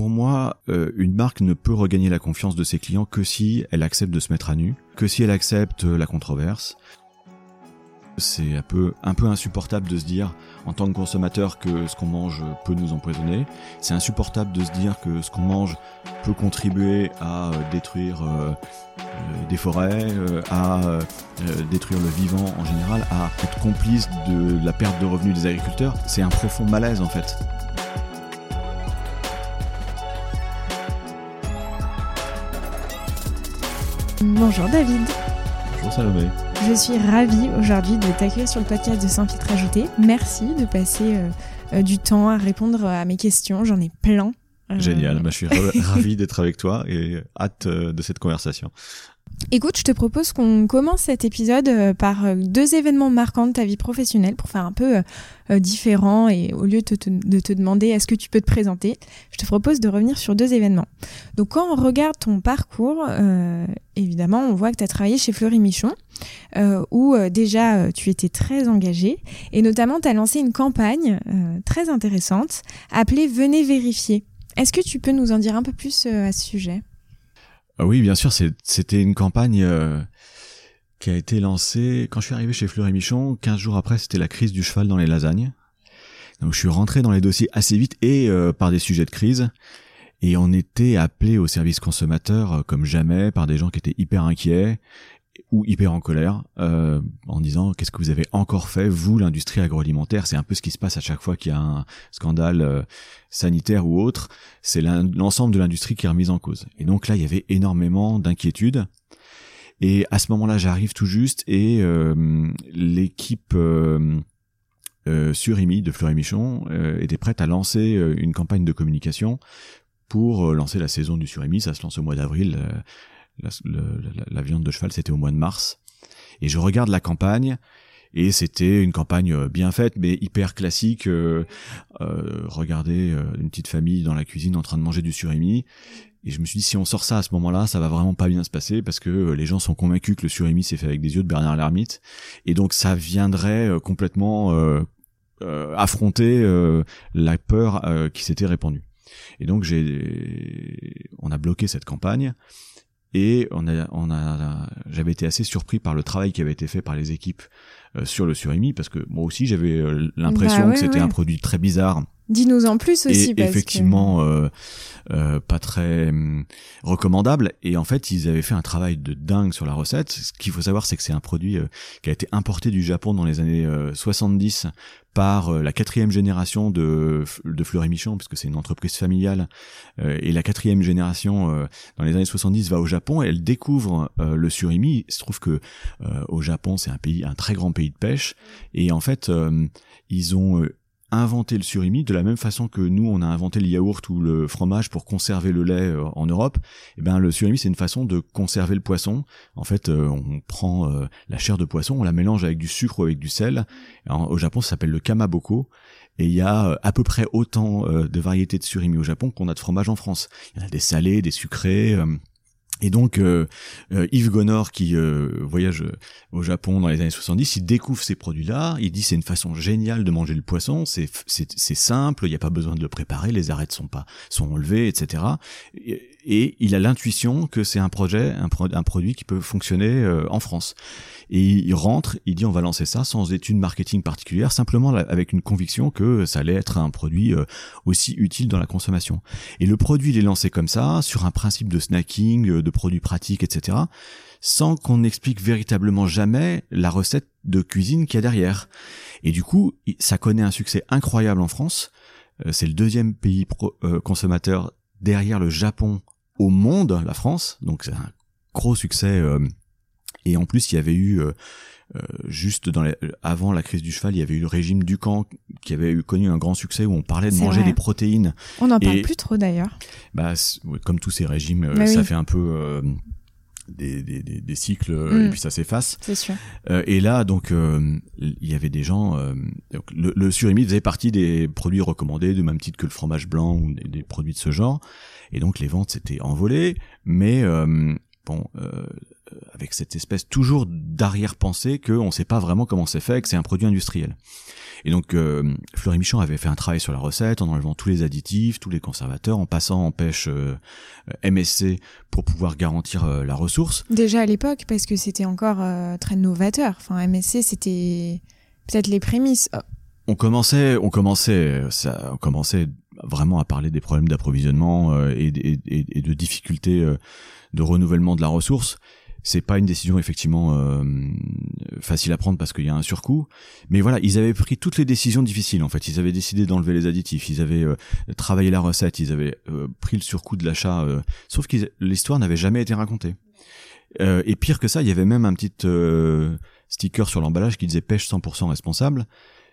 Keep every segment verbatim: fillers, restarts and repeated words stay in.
pour moi, euh, une marque ne peut regagner la confiance de ses clients que si elle accepte de se mettre à nu, que si elle accepte la controverse. C'est un peu, un peu insupportable de se dire, en tant que consommateur, que ce qu'on mange peut nous empoisonner. C'est insupportable de se dire que ce qu'on mange peut contribuer à euh, détruire euh, euh, des forêts, euh, à euh, détruire le vivant en général, à être complice de la perte de revenus des agriculteurs. C'est un profond malaise en fait. Bonjour David. Bonjour Salomé. Je suis ravie aujourd'hui de t'accueillir sur le podcast de Sans Filtre Ajouté. Merci de passer euh, euh, du temps à répondre à mes questions. J'en ai plein. Euh... Génial. Bah, je suis ravi d'être avec toi et hâte euh, de cette conversation. Écoute, je te propose qu'on commence cet épisode euh, par euh, deux événements marquants de ta vie professionnelle pour faire un peu euh, euh, différent et au lieu de te, de te demander est-ce que tu peux te présenter, je te propose de revenir sur deux événements. Donc quand on regarde ton parcours, euh, évidemment on voit que tu as travaillé chez Fleury Michon euh, où euh, déjà euh, tu étais très engagé et notamment tu as lancé une campagne euh, très intéressante appelée « Venez vérifier ». Est-ce que tu peux nous en dire un peu plus euh, à ce sujet ? Oui, bien sûr, c'est, c'était une campagne euh, qui a été lancée quand je suis arrivé chez Fleury Michon. quinze jours après, c'était la crise du cheval dans les lasagnes. Donc je suis rentré dans les dossiers assez vite et euh, par des sujets de crise. Et on était appelé au service consommateur euh, comme jamais par des gens qui étaient hyper inquiets ou hyper en colère euh, en disant qu'est-ce que vous avez encore fait, vous, l'industrie agroalimentaire. C'est un peu ce qui se passe à chaque fois qu'il y a un scandale euh, sanitaire ou autre. C'est l'ensemble de l'industrie qui est remise en cause. Et donc là, il y avait énormément d'inquiétudes. Et à ce moment-là, j'arrive tout juste et euh, l'équipe euh, euh, Surimi de Fleury Michon euh, était prête à lancer euh, une campagne de communication pour euh, lancer la saison du Surimi. Ça se lance au mois d'avril. Euh, La, la, la viande de cheval, c'était au mois de mars. Et je regarde la campagne, et c'était une campagne bien faite, mais hyper classique. Euh, euh, regardez euh, une petite famille dans la cuisine en train de manger du surimi. Et je me suis dit, si on sort ça à ce moment-là, ça va vraiment pas bien se passer, parce que les gens sont convaincus que le surimi c'est fait avec des yeux de Bernard l'Ermite. Et donc ça viendrait euh, complètement euh, euh, affronter euh, la peur euh, qui s'était répandue. Et donc j'ai, on a bloqué cette campagne. Et on a, on a, j'avais été assez surpris par le travail qui avait été fait par les équipes euh, sur le surimi, parce que moi aussi j'avais euh, l'impression bah ouais, que c'était ouais. un produit très bizarre. Dis-nous en plus aussi. Et parce effectivement que... euh, euh, pas très hum, recommandable. Et en fait, ils avaient fait un travail de dingue sur la recette. Ce qu'il faut savoir, c'est que c'est un produit euh, qui a été importé du Japon dans les années euh, soixante-dix par euh, la quatrième génération de, de Fleury Michon, parce que c'est une entreprise familiale. Euh, et la quatrième génération, euh, dans les années soixante-dix, va au Japon et elle découvre euh, le surimi. Il se trouve que euh, au Japon, c'est un pays, un très grand pays de pêche. Et en fait, euh, ils ont... Euh, inventer le surimi de la même façon que nous on a inventé le yaourt ou le fromage pour conserver le lait euh, en Europe. Et ben le surimi c'est une façon de conserver le poisson. En fait euh, on prend euh, la chair de poisson, on la mélange avec du sucre ou avec du sel. Alors, au Japon ça s'appelle le kamaboko. Et il y a euh, à peu près autant euh, de variétés de surimi au Japon qu'on a de fromage en France. Il y en a des salés, des sucrés. Euh, Et donc euh, euh, Yves Gonor qui euh, voyage au Japon dans les années soixante-dix, il découvre ces produits-là, il dit c'est une façon géniale de manger le poisson, c'est c'est, c'est simple, il n'y a pas besoin de le préparer, les arêtes sont pas sont enlevées, et cetera. Et, et il a l'intuition que c'est un projet, un, pro, un produit qui peut fonctionner euh, en France. Et il rentre, il dit on va lancer ça sans étude marketing particulière, simplement avec une conviction que ça allait être un produit euh, aussi utile dans la consommation. Et le produit il est lancé comme ça, sur un principe de snacking, de produits pratiques, et cetera, sans qu'on explique véritablement jamais la recette de cuisine qu'il y a derrière. Et du coup, ça connaît un succès incroyable en France. Euh, c'est le deuxième pays pro, euh, consommateur derrière le Japon au monde, la France. Donc c'est un gros succès. Euh, et en plus, il y avait eu... Euh, Euh, juste dans les, avant la crise du cheval, il y avait eu le régime Dukan qui avait eu, connu un grand succès où on parlait de c'est manger vrai. des protéines. On n'en parle et, plus trop d'ailleurs. Bah, comme tous ces régimes, euh, oui. ça fait un peu euh, des, des, des, des cycles mm. et puis ça s'efface. C'est sûr. Euh, et là, donc, euh, il y avait des gens. Euh, donc, le, le surimi faisait partie des produits recommandés, de même titre que le fromage blanc ou des, des produits de ce genre. Et donc, les ventes s'étaient envolées, mais euh, bon. Euh, avec cette espèce toujours d'arrière-pensée qu'on ne sait pas vraiment comment c'est fait, que c'est un produit industriel. Et donc, euh, Fleury Michon avait fait un travail sur la recette en enlevant tous les additifs, tous les conservateurs, en passant en pêche euh, M S C pour pouvoir garantir euh, la ressource. Déjà à l'époque, parce que c'était encore euh, très novateur. Enfin, M S C, c'était peut-être les prémices. Oh. On commençait, on commençait, ça, on commençait vraiment à parler des problèmes d'approvisionnement euh, et, et, et de difficultés euh, de renouvellement de la ressource. C'est pas une décision effectivement euh, facile à prendre parce qu'il y a un surcoût, mais voilà, ils avaient pris toutes les décisions difficiles en fait. Ils avaient décidé d'enlever les additifs, ils avaient euh, travaillé la recette, ils avaient euh, pris le surcoût de l'achat, euh, sauf que l'histoire n'avait jamais été racontée. Euh, et pire que ça, il y avait même un petit euh, sticker sur l'emballage qui disait pêche cent pour cent responsable.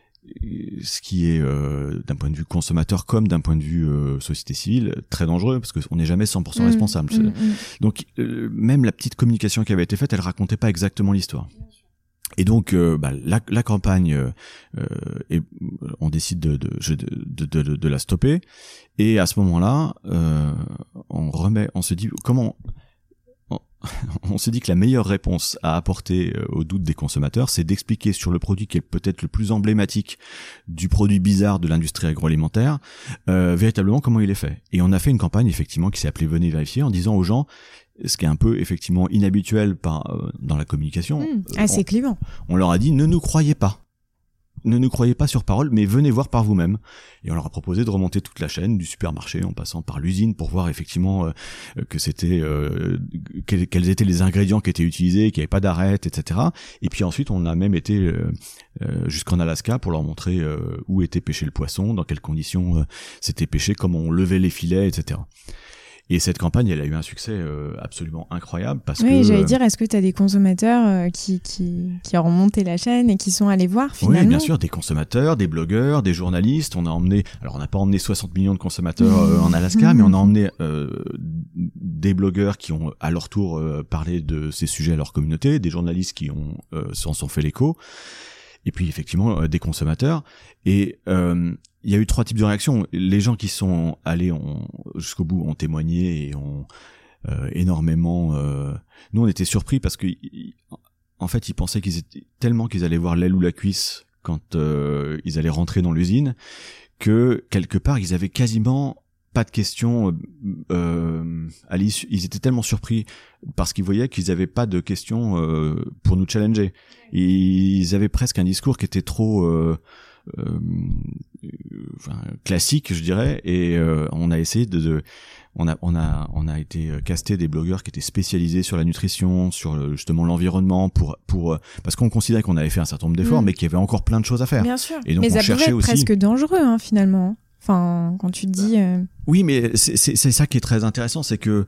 Ce qui est euh, d'un point de vue consommateur comme d'un point de vue euh, société civile très dangereux parce qu'on n'est jamais cent pour cent mmh, responsable. Mmh, mmh. Donc euh, même la petite communication qui avait été faite, elle racontait pas exactement l'histoire. Et donc euh, bah, la, la campagne, euh, et on décide de, de, de, de, de, de la stopper. Et à ce moment-là, euh, on remet, on se dit comment. On se dit que la meilleure réponse à apporter aux doutes des consommateurs, c'est d'expliquer sur le produit qui est peut-être le plus emblématique du produit bizarre de l'industrie agroalimentaire, euh, véritablement comment il est fait. Et on a fait une campagne effectivement qui s'est appelée Venez vérifier en disant aux gens, ce qui est un peu effectivement inhabituel par, euh, dans la communication. Mmh, assez clivant. On leur a dit ne nous croyez pas. Ne nous croyez pas sur parole, mais venez voir par vous-même. Et on leur a proposé de remonter toute la chaîne, du supermarché en passant par l'usine, pour voir effectivement euh, que c'était euh, quels, quels étaient les ingrédients qui étaient utilisés, qu'il n'y avait pas d'arête, et cetera. Et puis ensuite, on a même été euh, euh, jusqu'en Alaska pour leur montrer euh, où était pêché le poisson, dans quelles conditions euh, c'était pêché, comment on levait les filets, et cetera. Et cette campagne, elle a eu un succès euh, absolument incroyable parce oui, que... Oui, j'allais dire, est-ce que tu as des consommateurs euh, qui, qui, qui ont remonté la chaîne et qui sont allés voir finalement ? Oui, bien sûr, des consommateurs, des blogueurs, des journalistes. On a emmené... Alors, on n'a pas emmené soixante millions de consommateurs euh, en Alaska, mais on a emmené euh, des blogueurs qui ont à leur tour euh, parlé de ces sujets à leur communauté, des journalistes qui ont euh, s'en sont fait l'écho, et puis effectivement euh, des consommateurs. Et... Euh, il y a eu trois types de réactions. Les gens qui sont allés ont, jusqu'au bout ont témoigné et ont euh, énormément... Euh... Nous, on était surpris parce que, en fait, ils pensaient qu'ils étaient tellement qu'ils allaient voir l'aile ou la cuisse quand euh, ils allaient rentrer dans l'usine que, quelque part, ils avaient quasiment pas de questions. Euh, à l'issue, ils étaient tellement surpris parce qu'ils voyaient qu'ils avaient pas de questions euh, pour nous challenger. Et ils avaient presque un discours qui était trop... Euh, Euh, enfin, classique, je dirais, et euh, on a essayé de, de on a on a on a été casté des blogueurs qui étaient spécialisés sur la nutrition, sur le, justement l'environnement, pour pour parce qu'on considérait qu'on avait fait un certain nombre d'efforts, mmh. mais qu'il y avait encore plein de choses à faire. Bien sûr. Et donc mais on ça cherchait pouvait être aussi... presque dangereux, hein, finalement. Enfin, quand tu te dis. Euh... Oui, mais c'est c'est c'est ça qui est très intéressant, c'est que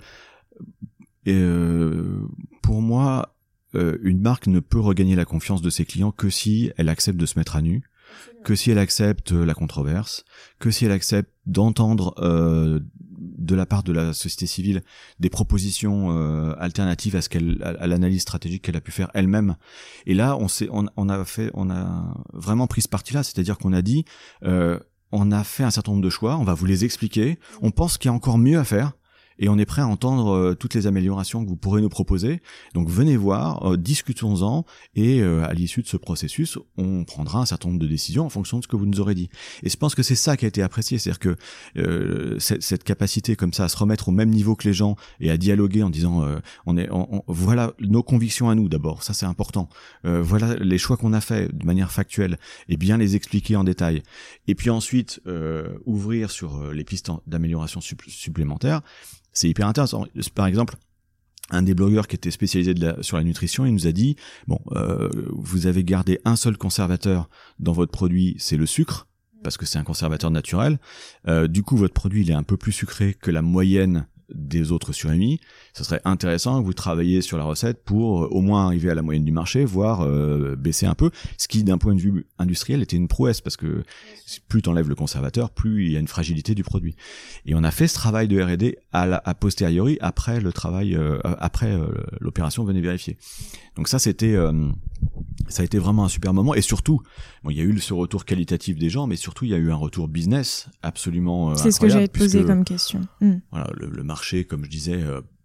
euh, pour moi, euh, une marque ne peut regagner la confiance de ses clients que si elle accepte de se mettre à nu, que si elle accepte la controverse, que si elle accepte d'entendre euh, de la part de la société civile des propositions euh, alternatives à ce qu'elle, à, à l'analyse stratégique qu'elle a pu faire elle-même. Et là, on s'est, on, on a fait, on a vraiment pris ce parti-là, c'est-à-dire qu'on a dit, euh, on a fait un certain nombre de choix, on va vous les expliquer, on pense qu'il y a encore mieux à faire. Et on est prêt à entendre euh, toutes les améliorations que vous pourrez nous proposer. Donc venez voir, euh, discutons-en, et euh, à l'issue de ce processus, on prendra un certain nombre de décisions en fonction de ce que vous nous aurez dit. Et je pense que c'est ça qui a été apprécié, c'est-à-dire que euh, cette, cette capacité comme ça à se remettre au même niveau que les gens et à dialoguer en disant euh, on est, on, on, voilà nos convictions à nous d'abord, ça c'est important. Euh, voilà les choix qu'on a faits de manière factuelle et bien les expliquer en détail. Et puis ensuite euh, ouvrir sur les pistes d'amélioration supp- supplémentaires. C'est hyper intéressant. Par exemple, un des blogueurs qui était spécialisé de la, sur la nutrition, il nous a dit, bon, euh, vous avez gardé un seul conservateur dans votre produit, c'est le sucre, parce que c'est un conservateur naturel. Euh, du coup, votre produit, il est un peu plus sucré que la moyenne des autres surémis. Ce serait intéressant que vous travailliez sur la recette pour euh, au moins arriver à la moyenne du marché, voire euh, baisser un peu, ce qui d'un point de vue industriel était une prouesse, parce que plus t'enlèves le conservateur, plus il y a une fragilité du produit. Et on a fait ce travail de R et D à, la, à posteriori, après le travail, euh, après euh, l'opération Venez vérifier. Donc ça, c'était euh, ça a été vraiment un super moment, et surtout, bon, il y a eu ce retour qualitatif des gens, mais surtout il y a eu un retour business absolument euh, c'est incroyable. C'est ce que j'allais te poser puisque, comme question. Mm. Voilà, le, le marché, comme je disais, euh,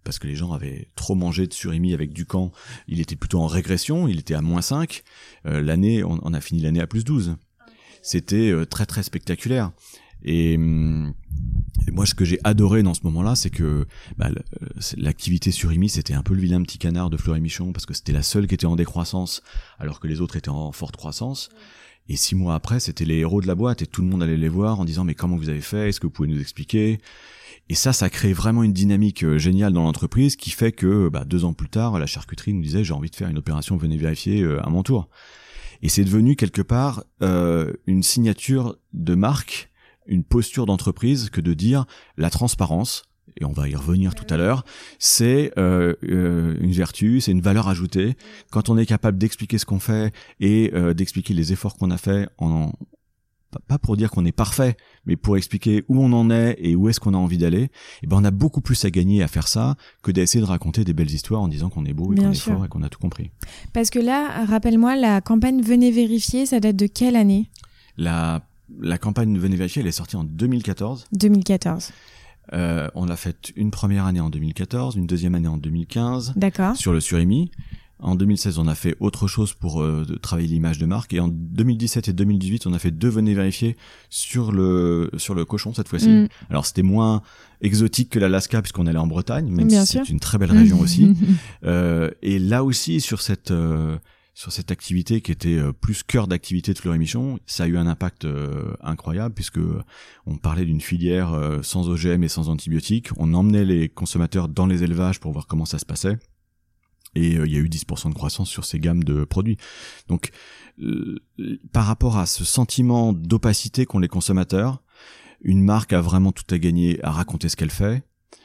parce que les gens avaient trop mangé de surimi avec du camp. Il était plutôt en régression, il était à moins cinq. Euh, l'année, on, on a fini l'année à plus douze. C'était euh, très très spectaculaire. Et, hum, et moi, ce que j'ai adoré dans ce moment-là, c'est que bah, l'activité surimi, c'était un peu le vilain petit canard de Fleury Michon, parce que c'était la seule qui était en décroissance, alors que les autres étaient en forte croissance. Et six mois après, c'était les héros de la boîte, et tout le monde allait les voir en disant « Mais comment vous avez fait ? Est-ce que vous pouvez nous expliquer ?» Et ça, ça crée vraiment une dynamique euh, géniale dans l'entreprise, qui fait que bah, deux ans plus tard, la charcuterie nous disait « J'ai envie de faire une opération, venez vérifier euh, à mon tour ». Et c'est devenu quelque part euh, une signature de marque, une posture d'entreprise, que de dire la transparence, et on va y revenir tout à l'heure, c'est euh, euh, une vertu, c'est une valeur ajoutée. Quand on est capable d'expliquer ce qu'on fait et euh, d'expliquer les efforts qu'on a fait, en, pas pour dire qu'on est parfait, mais pour expliquer où on en est et où est-ce qu'on a envie d'aller, et ben on a beaucoup plus à gagner à faire ça que d'essayer de raconter des belles histoires en disant qu'on est beau et Bien qu'on sûr. est fort et qu'on a tout compris. Parce que là, rappelle-moi, la campagne Venez vérifier, ça date de quelle année ? La La campagne Venez vérifier, elle est sortie en deux mille quatorze. deux mille quatorze. Euh, on l'a faite une première année en deux mille quatorze, une deuxième année en deux mille quinze. D'accord. Sur le surimi. En deux mille seize, on a fait autre chose pour euh, de travailler l'image de marque. Et en deux mille dix-sept et deux mille dix-huit, on a fait deux Venez vérifier sur le sur le cochon cette fois-ci. Mm. Alors c'était moins exotique que l'Alaska puisqu'on allait en Bretagne, même Bien si sûr. C'est une très belle région aussi. Euh, et là aussi sur cette euh, sur cette activité qui était euh, plus cœur d'activité de Fleury Michon, ça a eu un impact euh, incroyable puisque on parlait d'une filière euh, sans O G M et sans antibiotiques. On emmenait les consommateurs dans les élevages pour voir comment ça se passait. Et il euh, y a eu dix pour cent de croissance sur ces gammes de produits. Donc, euh, par rapport à ce sentiment d'opacité qu'ont les consommateurs, une marque a vraiment tout à gagner à raconter ce qu'elle fait,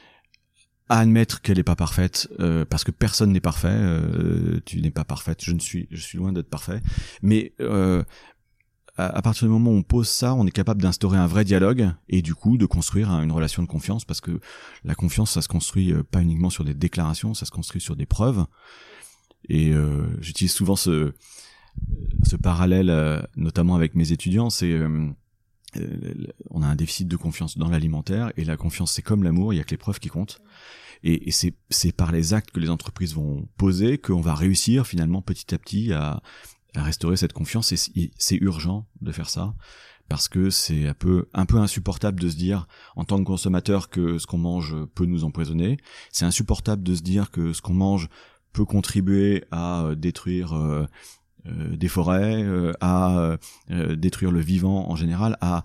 à admettre qu'elle n'est pas parfaite, euh, parce que personne n'est parfait. Euh, tu n'es pas parfaite, je ne suis, je suis loin d'être parfait. Mais euh, à, à partir du moment où on pose ça, on est capable d'instaurer un vrai dialogue et du coup de construire une relation de confiance, parce que la confiance, ça se construit pas uniquement sur des déclarations, ça se construit sur des preuves. Et euh, j'utilise souvent ce ce parallèle, euh, notamment avec mes étudiants, c'est euh, on a un déficit de confiance dans l'alimentaire et la confiance c'est comme l'amour, il y a que les preuves qui comptent. Et, et c'est c'est par les actes que les entreprises vont poser qu'on va réussir finalement petit à petit à à restaurer cette confiance, et c'est urgent de faire ça parce que c'est un peu un peu insupportable de se dire en tant que consommateur que ce qu'on mange peut nous empoisonner. C'est insupportable de se dire que ce qu'on mange peut contribuer à détruire euh, euh, des forêts, euh, à euh, détruire le vivant en général, à,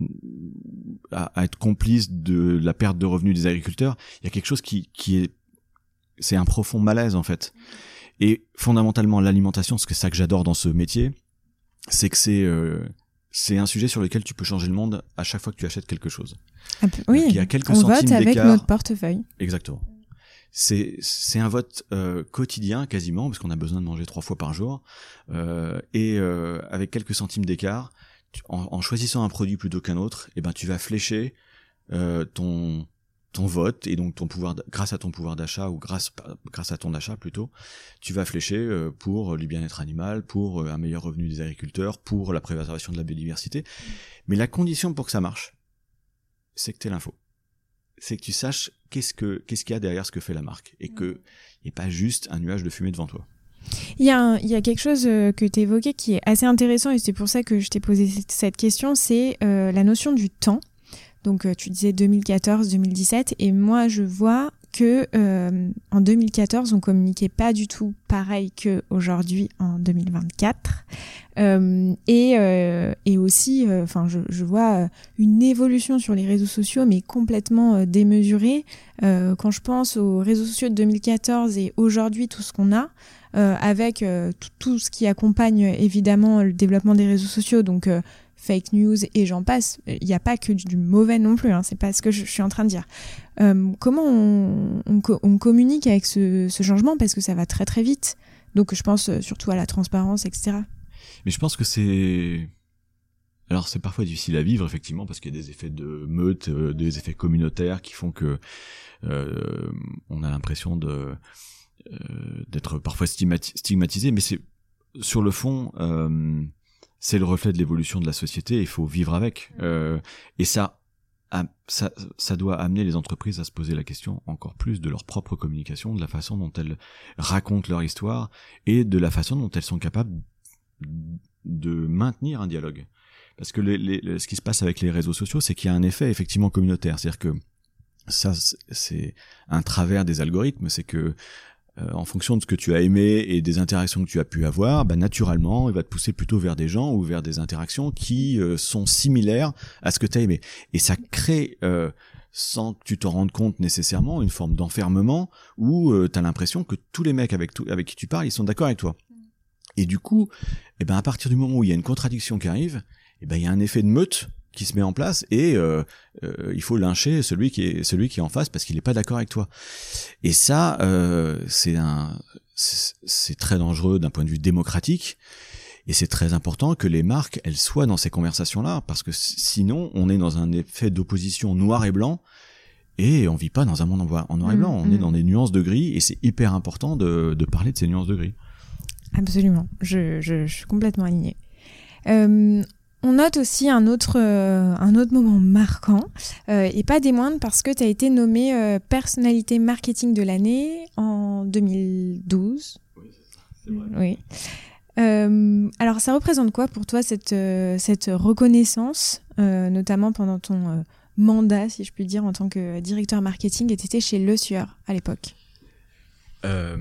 à à être complice de la perte de revenus des agriculteurs. Il y a quelque chose qui qui est c'est un profond malaise en fait. Et fondamentalement, l'alimentation, ce que c'est ça que j'adore dans ce métier, c'est que c'est euh, c'est un sujet sur lequel tu peux changer le monde à chaque fois que tu achètes quelque chose. Ah, oui, donc, il y a quelques on vote avec notre portefeuille. Exactement. C'est c'est un vote euh, quotidien quasiment, parce qu'on a besoin de manger trois fois par jour, euh, et euh, avec quelques centimes d'écart, en, en choisissant un produit plutôt qu'un autre, eh ben tu vas flécher euh, ton ton vote et donc ton pouvoir, grâce à ton pouvoir d'achat ou grâce grâce à ton achat plutôt, tu vas flécher pour le bien-être animal, pour un meilleur revenu des agriculteurs, pour la préservation de la biodiversité. Mais la condition pour que ça marche, c'est que t'aies l'info, c'est que tu saches qu'est-ce que qu'est-ce qu'il y a derrière ce que fait la marque et que il n'y ait pas juste un nuage de fumée devant toi. Il y a un, il y a quelque chose que tu évoquais qui est assez intéressant et c'est pour ça que je t'ai posé cette question, c'est euh, la notion du temps. Donc tu disais deux mille quatorze deux mille dix-sept et moi je vois que euh, en deux mille quatorze on communiquait pas du tout pareil que aujourd'hui en deux mille vingt-quatre euh, et euh, et aussi enfin euh, je je vois une évolution sur les réseaux sociaux mais complètement euh, démesurée euh, quand je pense aux réseaux sociaux de deux mille quatorze et aujourd'hui tout ce qu'on a euh, avec euh, tout, tout ce qui accompagne évidemment le développement des réseaux sociaux donc euh, fake news et j'en passe. Il n'y a pas que du mauvais non plus, hein, c'est pas ce que je, je suis en train de dire. Euh, comment on, on, on communique avec ce, ce changement parce que ça va très très vite. Donc je pense surtout à la transparence, et cetera. Mais je pense que c'est... Alors c'est parfois difficile à vivre effectivement parce qu'il y a des effets de meute, euh, des effets communautaires qui font que euh, on a l'impression de euh, d'être parfois stigmatisé, mais c'est sur le fond... Euh, c'est le reflet de l'évolution de la société, il faut vivre avec. Euh, et ça à, ça, ça doit amener les entreprises à se poser la question encore plus de leur propre communication, de la façon dont elles racontent leur histoire et de la façon dont elles sont capables de maintenir un dialogue. Parce que les, les, ce qui se passe avec les réseaux sociaux, c'est qu'il y a un effet effectivement communautaire. C'est-à-dire que ça, c'est un travers des algorithmes, c'est que Euh, en fonction de ce que tu as aimé et des interactions que tu as pu avoir, bah naturellement, il va te pousser plutôt vers des gens ou vers des interactions qui euh, sont similaires à ce que tu as aimé. Et ça crée, euh, sans que tu t'en rendes compte nécessairement, une forme d'enfermement où euh, tu as l'impression que tous les mecs avec, tout, avec qui tu parles, ils sont d'accord avec toi. Et du coup, eh ben à partir du moment où il y a une contradiction qui arrive, eh ben il y a un effet de meute qui se met en place et euh, euh, il faut lyncher celui qui est celui qui est en face parce qu'il est pas d'accord avec toi. Et ça, euh, c'est un, c'est, c'est très dangereux d'un point de vue démocratique. Et c'est très important que les marques, elles soient dans ces conversations-là, parce que sinon, on est dans un effet d'opposition noir et blanc, et on vit pas dans un monde en noir et blanc. On mmh. est dans des nuances de gris, et c'est hyper important de, de parler de ces nuances de gris. Absolument. Je, je, je suis complètement alignée. Euh, On note aussi un autre, euh, un autre moment marquant, euh, et pas des moindres, parce que tu as été nommée euh, personnalité marketing de l'année en deux mille douze. Oui, c'est ça, c'est vrai. Oui. Euh, alors, ça représente quoi pour toi, cette, euh, cette reconnaissance, euh, notamment pendant ton euh, mandat, si je puis dire, en tant que directeur marketing, et tu étais chez Le Sueur à l'époque? euh...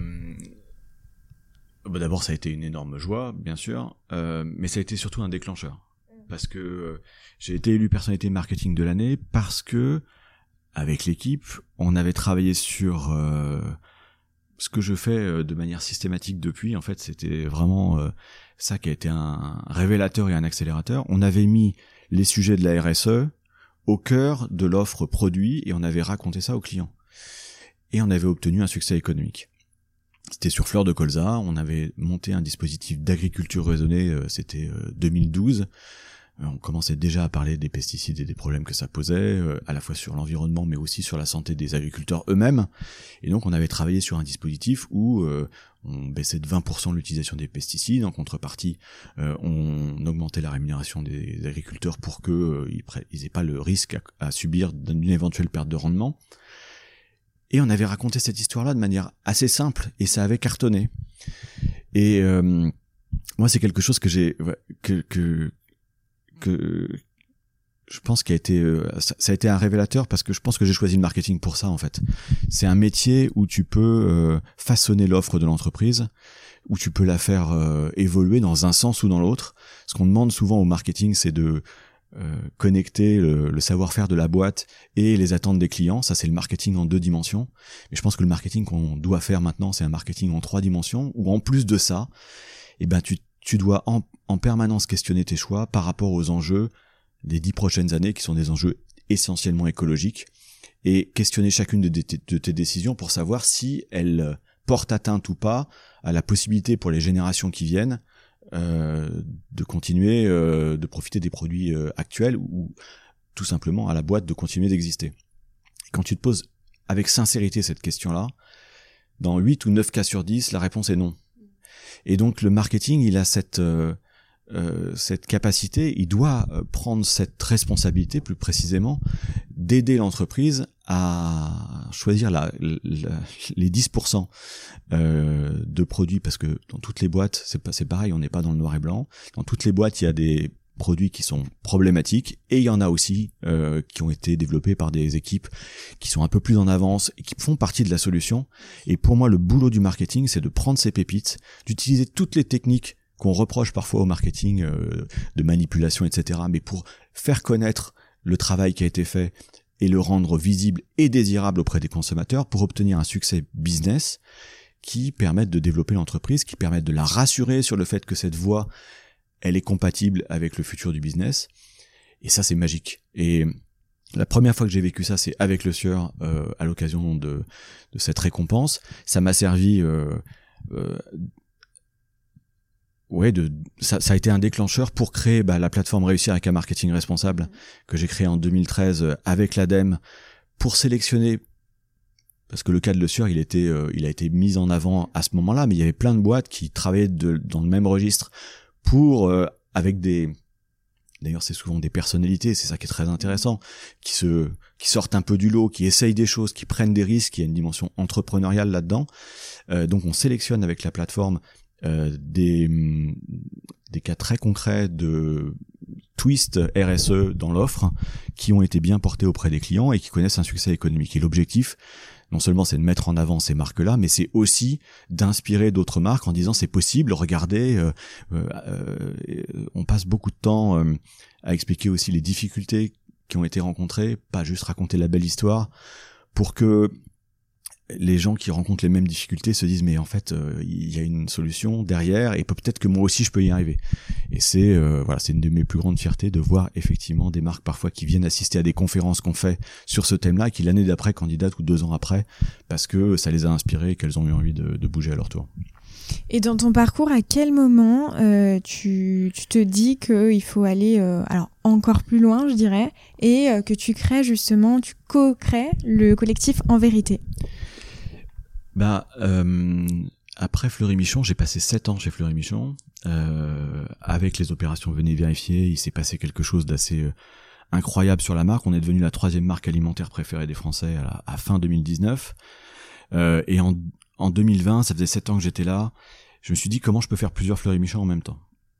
Bah d'abord, ça a été une énorme joie, bien sûr, euh, mais ça a été surtout un déclencheur. Parce que euh, j'ai été élu personnalité marketing de l'année parce que, avec l'équipe, on avait travaillé sur euh, ce que je fais euh, de manière systématique depuis. En fait, c'était vraiment euh, ça qui a été un révélateur et un accélérateur. On avait mis les sujets de la R S E au cœur de l'offre produit et on avait raconté ça aux clients. Et on avait obtenu un succès économique. C'était sur Fleur de Colza, on avait monté un dispositif d'agriculture raisonnée, euh, c'était euh, deux mille douze. Euh, on commençait déjà à parler des pesticides et des problèmes que ça posait, euh, à la fois sur l'environnement mais aussi sur la santé des agriculteurs eux-mêmes. Et donc on avait travaillé sur un dispositif où euh, on baissait de vingt pour cent l'utilisation des pesticides, en contrepartie euh, on augmentait la rémunération des agriculteurs pour qu'ils euh, ils aient pas le risque à, à subir d'une éventuelle perte de rendement. Et on avait raconté cette histoire-là de manière assez simple, et ça avait cartonné. Et euh, moi, c'est quelque chose que j'ai, que que que je pense qui a été, euh, ça, ça a été un révélateur, parce que je pense que j'ai choisi le marketing pour ça en fait. C'est un métier où tu peux euh, façonner l'offre de l'entreprise, où tu peux la faire euh, évoluer dans un sens ou dans l'autre. Ce qu'on demande souvent au marketing, c'est de Euh, connecter le, le savoir-faire de la boîte et les attentes des clients. Ça, c'est le marketing en deux dimensions. Mais je pense que le marketing qu'on doit faire maintenant, c'est un marketing en trois dimensions, où en plus de ça, eh ben, tu, tu dois en, en permanence questionner tes choix par rapport aux enjeux des dix prochaines années, qui sont des enjeux essentiellement écologiques, et questionner chacune de, de, de tes décisions pour savoir si elles portent atteinte ou pas à la possibilité pour les générations qui viennent Euh, de continuer euh, de profiter des produits euh, actuels, ou tout simplement à la boîte de continuer d'exister. Et quand tu te poses avec sincérité cette question-là, dans huit ou neuf cas sur dix, la réponse est non. Et donc le marketing, il a cette euh, euh, cette capacité, il doit prendre cette responsabilité, plus précisément, d'aider l'entreprise à choisir la, la, les dix pour cent euh, de produits, parce que dans toutes les boîtes, c'est, pas, c'est pareil, on n'est pas dans le noir et blanc. Dans toutes les boîtes, il y a des produits qui sont problématiques, et il y en a aussi euh, qui ont été développés par des équipes qui sont un peu plus en avance et qui font partie de la solution. Et pour moi, le boulot du marketing, c'est de prendre ces pépites, d'utiliser toutes les techniques qu'on reproche parfois au marketing, euh, de manipulation, et cetera, mais pour faire connaître le travail qui a été fait et le rendre visible et désirable auprès des consommateurs, pour obtenir un succès business qui permette de développer l'entreprise, qui permette de la rassurer sur le fait que cette voie, elle est compatible avec le futur du business. Et ça, c'est magique. Et la première fois que j'ai vécu ça, c'est avec Le Sueur, euh, à l'occasion de, de cette récompense. Ça m'a servi... Euh, euh, Ouais, de ça, ça a été un déclencheur pour créer bah, la plateforme Réussir avec un marketing responsable, que j'ai créée en deux mille treize avec l'ADEME, pour sélectionner, parce que le cas de Le Sueur, il était, euh, il a été mis en avant à ce moment-là, mais il y avait plein de boîtes qui travaillaient de, dans le même registre pour, euh, avec des d'ailleurs c'est souvent des personnalités, c'est ça qui est très intéressant, qui se qui sortent un peu du lot, qui essayent des choses, qui prennent des risques, il y a une dimension entrepreneuriale là-dedans. Euh, donc on sélectionne avec la plateforme euh, des des cas très concrets de twist R S E dans l'offre qui ont été bien portés auprès des clients et qui connaissent un succès économique. Et l'objectif, non seulement c'est de mettre en avant ces marques-là, mais c'est aussi d'inspirer d'autres marques en disant c'est possible, regardez, euh, euh, euh, on passe beaucoup de temps euh, à expliquer aussi les difficultés qui ont été rencontrées, pas juste raconter la belle histoire, pour que les gens qui rencontrent les mêmes difficultés se disent mais en fait euh, il y a une solution derrière et peut-être que moi aussi je peux y arriver. Et c'est euh, voilà, c'est une de mes plus grandes fiertés de voir effectivement des marques parfois qui viennent assister à des conférences qu'on fait sur ce thème-là et qui l'année d'après candidatent ou deux ans après parce que ça les a inspirées et qu'elles ont eu envie de, de bouger à leur tour. Et dans ton parcours, à quel moment euh, tu, tu te dis qu'il faut aller euh, alors encore plus loin, je dirais, et euh, que tu crées justement, tu co-crées le collectif En Vérité? Bah, euh, après Fleury-Michon, j'ai passé sept ans chez Fleury-Michon. Euh, avec les opérations Venez Vérifier, il s'est passé quelque chose d'assez euh, incroyable sur la marque. On est devenu la troisième marque alimentaire préférée des Français à, la, à fin deux mille dix-neuf. Euh, et en, en deux mille vingt, ça faisait sept ans que j'étais là, je me suis dit comment je peux faire plusieurs Fleury-Michon en même temps.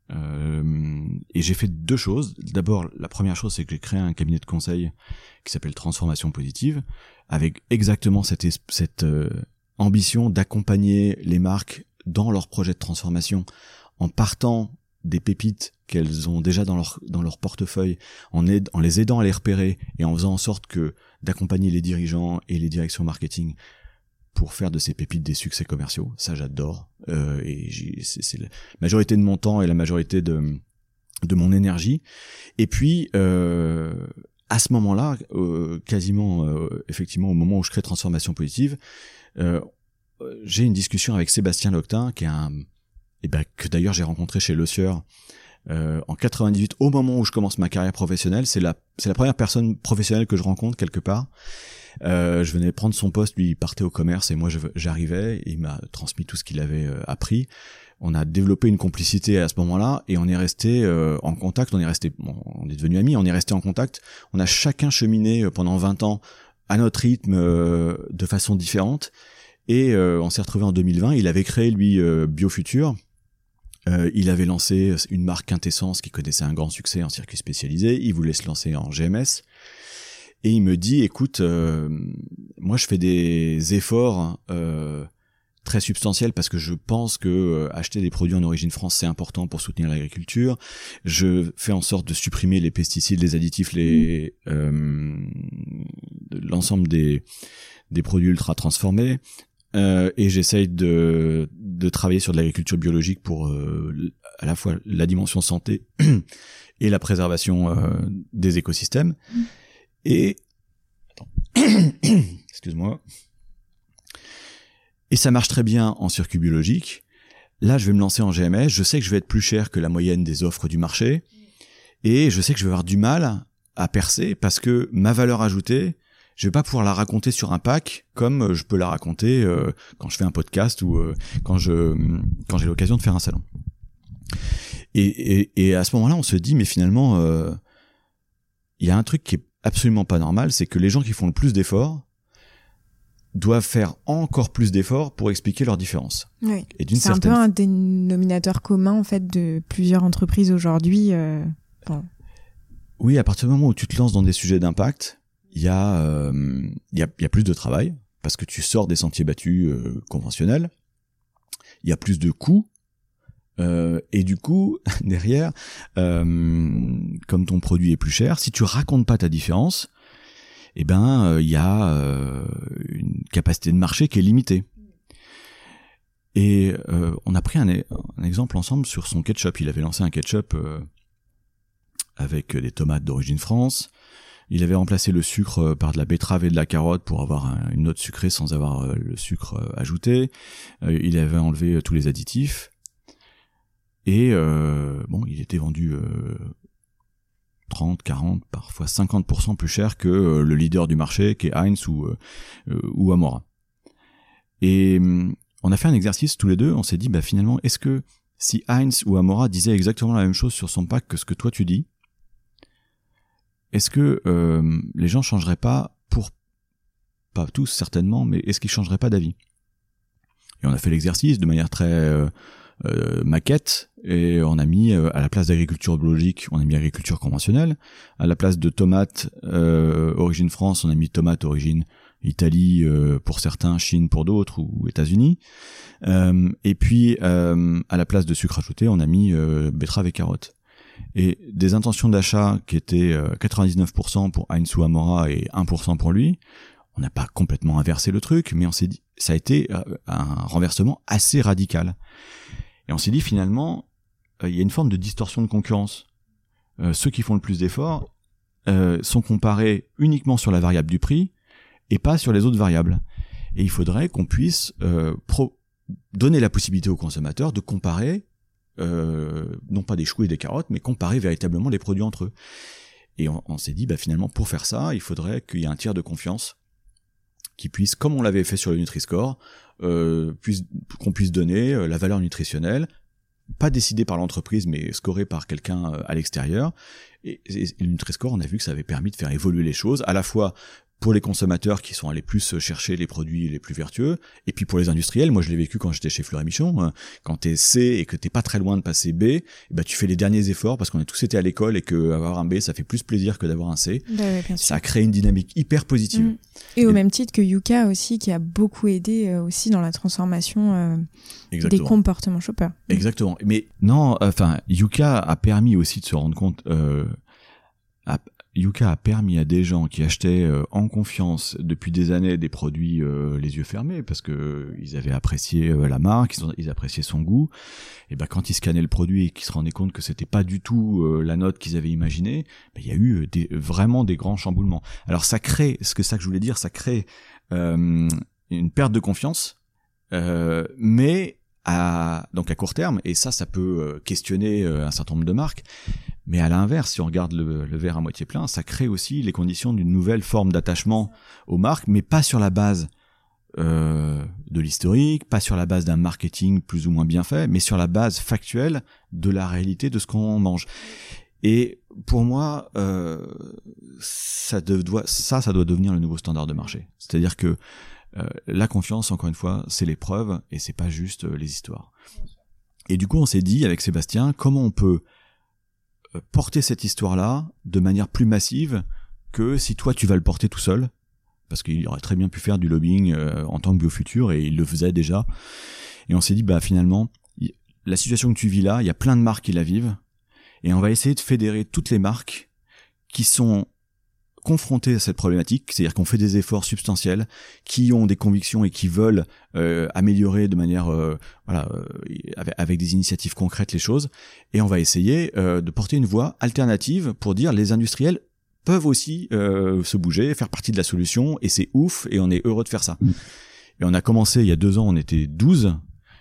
Euh, et j'ai fait deux choses. D'abord, la première chose, c'est que j'ai créé un cabinet de conseil qui s'appelle Transformation Positive, avec exactement cette... cette euh, ambition d'accompagner les marques dans leur projet de transformation en partant des pépites qu'elles ont déjà dans leur dans leur portefeuille, en aide, en les aidant à les repérer et en faisant en sorte que d'accompagner les dirigeants et les directions marketing pour faire de ces pépites des succès commerciaux. Ça, j'adore. Euh, et j'ai, c'est, c'est la majorité de mon temps et la majorité de de mon énergie. Et puis euh, à ce moment-là, euh, quasiment euh, effectivement au moment où je crée Transformation Positive, Euh, j'ai une discussion avec Sébastien Loctin, qui est un, et ben que d'ailleurs j'ai rencontré chez Le Sieur euh, en quatre-vingt-dix-huit, au moment où je commence ma carrière professionnelle. C'est la, c'est la première personne professionnelle que je rencontre quelque part. Euh, je venais prendre son poste, lui il partait au commerce et moi je, j'arrivais. Il m'a transmis tout ce qu'il avait euh, appris. On a développé une complicité à ce moment-là et on est resté euh, en contact. On est resté, bon, on est devenus amis. On est resté en contact. On a chacun cheminé euh, pendant vingt ans à notre rythme, euh, de façon différente, et euh, on s'est retrouvé en deux mille vingt. Il avait créé lui euh, Biofutur. Euh, il avait lancé une marque Quintessence qui connaissait un grand succès en circuit spécialisé. Il voulait se lancer en G M S, et il me dit écoute, euh, moi je fais des efforts euh, très substantiels parce que je pense que euh, acheter des produits en origine France c'est important pour soutenir l'agriculture. Je fais en sorte de supprimer les pesticides, les additifs, les euh, l'ensemble des des produits ultra transformés, euh, et j'essaye de de travailler sur de l'agriculture biologique pour euh, à la fois la dimension santé et la préservation euh, des écosystèmes. Et attends, excuse-moi. Et ça marche très bien en circuit biologique. Là, je vais me lancer en G M S. Je sais que je vais être plus cher que la moyenne des offres du marché. Et je sais que je vais avoir du mal à percer parce que ma valeur ajoutée, je vais pas pouvoir la raconter sur un pack comme je peux la raconter euh, quand je fais un podcast ou euh, quand je quand j'ai l'occasion de faire un salon. Et, et, et à ce moment-là, on se dit, mais finalement, euh, il y a un truc qui est absolument pas normal, c'est que les gens qui font le plus d'efforts doivent faire encore plus d'efforts pour expliquer leurs différences. Oui. Et d'une c'est certaine... un peu un dénominateur commun en fait de plusieurs entreprises aujourd'hui. Euh... Bon. Oui, à partir du moment où tu te lances dans des sujets d'impact, il y a euh, il y a il y a plus de travail parce que tu sors des sentiers battus euh, conventionnels. Il y a plus de coûts. Euh, et du coup, derrière, euh, comme ton produit est plus cher, si tu racontes pas ta différence, eh ben, il euh, y a euh, une capacité de marché qui est limitée. Et euh, on a pris un, un exemple ensemble sur son ketchup. Il avait lancé un ketchup euh, avec des tomates d'origine France. Il avait remplacé le sucre par de la betterave et de la carotte pour avoir un, une note sucrée sans avoir euh, le sucre euh, ajouté. Euh, il avait enlevé euh, tous les additifs. Et euh, bon, il était vendu euh, trente, quarante, parfois cinquante pour cent plus cher que euh, le leader du marché, qui est Heinz ou euh, euh, ou Amora. Et euh, on a fait un exercice tous les deux. On s'est dit, bah finalement, est-ce que si Heinz ou Amora disaient exactement la même chose sur son pack que ce que toi tu dis, est-ce que euh, les gens changeraient pas, pour pas tous certainement, mais est-ce qu'ils changeraient pas d'avis? Et on a fait l'exercice de manière très euh, euh, maquette, et on a mis euh, à la place d'agriculture biologique, on a mis agriculture conventionnelle. À la place de tomates euh, origine France, on a mis tomates origine Italie euh, pour certains, Chine pour d'autres, ou États-Unis. Euh, et puis euh, à la place de sucre ajouté, on a mis euh, betterave et carottes. Et des intentions d'achat qui étaient euh, quatre-vingt-dix-neuf pour cent pour Heinz ou Amora et un pour cent pour lui. On n'a pas complètement inversé le truc, mais on s'est dit, ça a été euh, un renversement assez radical. Et on s'est dit finalement, il euh, y a une forme de distorsion de concurrence. Euh, ceux qui font le plus d'efforts euh, sont comparés uniquement sur la variable du prix et pas sur les autres variables. Et il faudrait qu'on puisse euh, pro- donner la possibilité aux consommateurs de comparer, euh, non pas des choux et des carottes, mais comparer véritablement les produits entre eux. Et on, on s'est dit, bah, finalement, pour faire ça, il faudrait qu'il y ait un tiers de confiance qui puisse, comme on l'avait fait sur le Nutri-Score, euh, puisse, qu'on puisse donner euh, la valeur nutritionnelle, pas décidée par l'entreprise, mais scorée par quelqu'un euh, à l'extérieur. Et, et, et le Nutri-Score, on a vu que ça avait permis de faire évoluer les choses, à la fois pour les consommateurs qui sont allés plus chercher les produits les plus vertueux, et puis pour les industriels. Moi je l'ai vécu quand j'étais chez Fleury Michon, quand t'es C et que t'es pas très loin de passer B, bah tu fais les derniers efforts parce qu'on a tous été à l'école et que avoir un B ça fait plus plaisir que d'avoir un C. Bah ouais, bien ça sûr. Crée une dynamique hyper positive. Mmh. Et au et... même titre que Yuka aussi, qui a beaucoup aidé euh, aussi dans la transformation euh, des comportements shoppers. Exactement. Mais non, enfin Yuka a permis aussi de se rendre compte. Euh, à, Yuka a permis à des gens qui achetaient euh, en confiance depuis des années des produits euh, les yeux fermés parce que euh, ils avaient apprécié euh, la marque, ils, ont, ils appréciaient son goût, et ben quand ils scannaient le produit et qu'ils se rendaient compte que c'était pas du tout euh, la note qu'ils avaient imaginée, ben, il y a eu des, vraiment des grands chamboulements. Alors ça crée, ce que ça que je voulais dire, ça crée euh, une perte de confiance, euh, mais à donc à court terme, et ça ça peut euh, questionner euh, un certain nombre de marques. Mais à l'inverse, si on regarde le, le verre à moitié plein, ça crée aussi les conditions d'une nouvelle forme d'attachement aux marques, mais pas sur la base euh, de l'historique, pas sur la base d'un marketing plus ou moins bien fait, mais sur la base factuelle de la réalité de ce qu'on mange. Et pour moi, euh, ça, de, doit, ça, ça doit devenir le nouveau standard de marché. C'est-à-dire que euh, la confiance, encore une fois, c'est les preuves et c'est pas juste euh, les histoires. Et du coup, on s'est dit avec Sébastien, comment on peut porter cette histoire-là de manière plus massive que si toi tu vas le porter tout seul, parce qu'il aurait très bien pu faire du lobbying euh, en tant que Biofutur et il le faisait déjà. Et on s'est dit bah finalement la situation que tu vis là, il y a plein de marques qui la vivent et on va essayer de fédérer toutes les marques qui sont confrontées à cette problématique, c'est-à-dire qu'on fait des efforts substantiels, qui ont des convictions et qui veulent euh, améliorer de manière euh, voilà euh, avec, avec des initiatives concrètes les choses, et on va essayer euh, de porter une voix alternative pour dire les industriels peuvent aussi euh, se bouger, faire partie de la solution, et c'est ouf, et on est heureux de faire ça. Et on a commencé il y a deux ans, on était douze,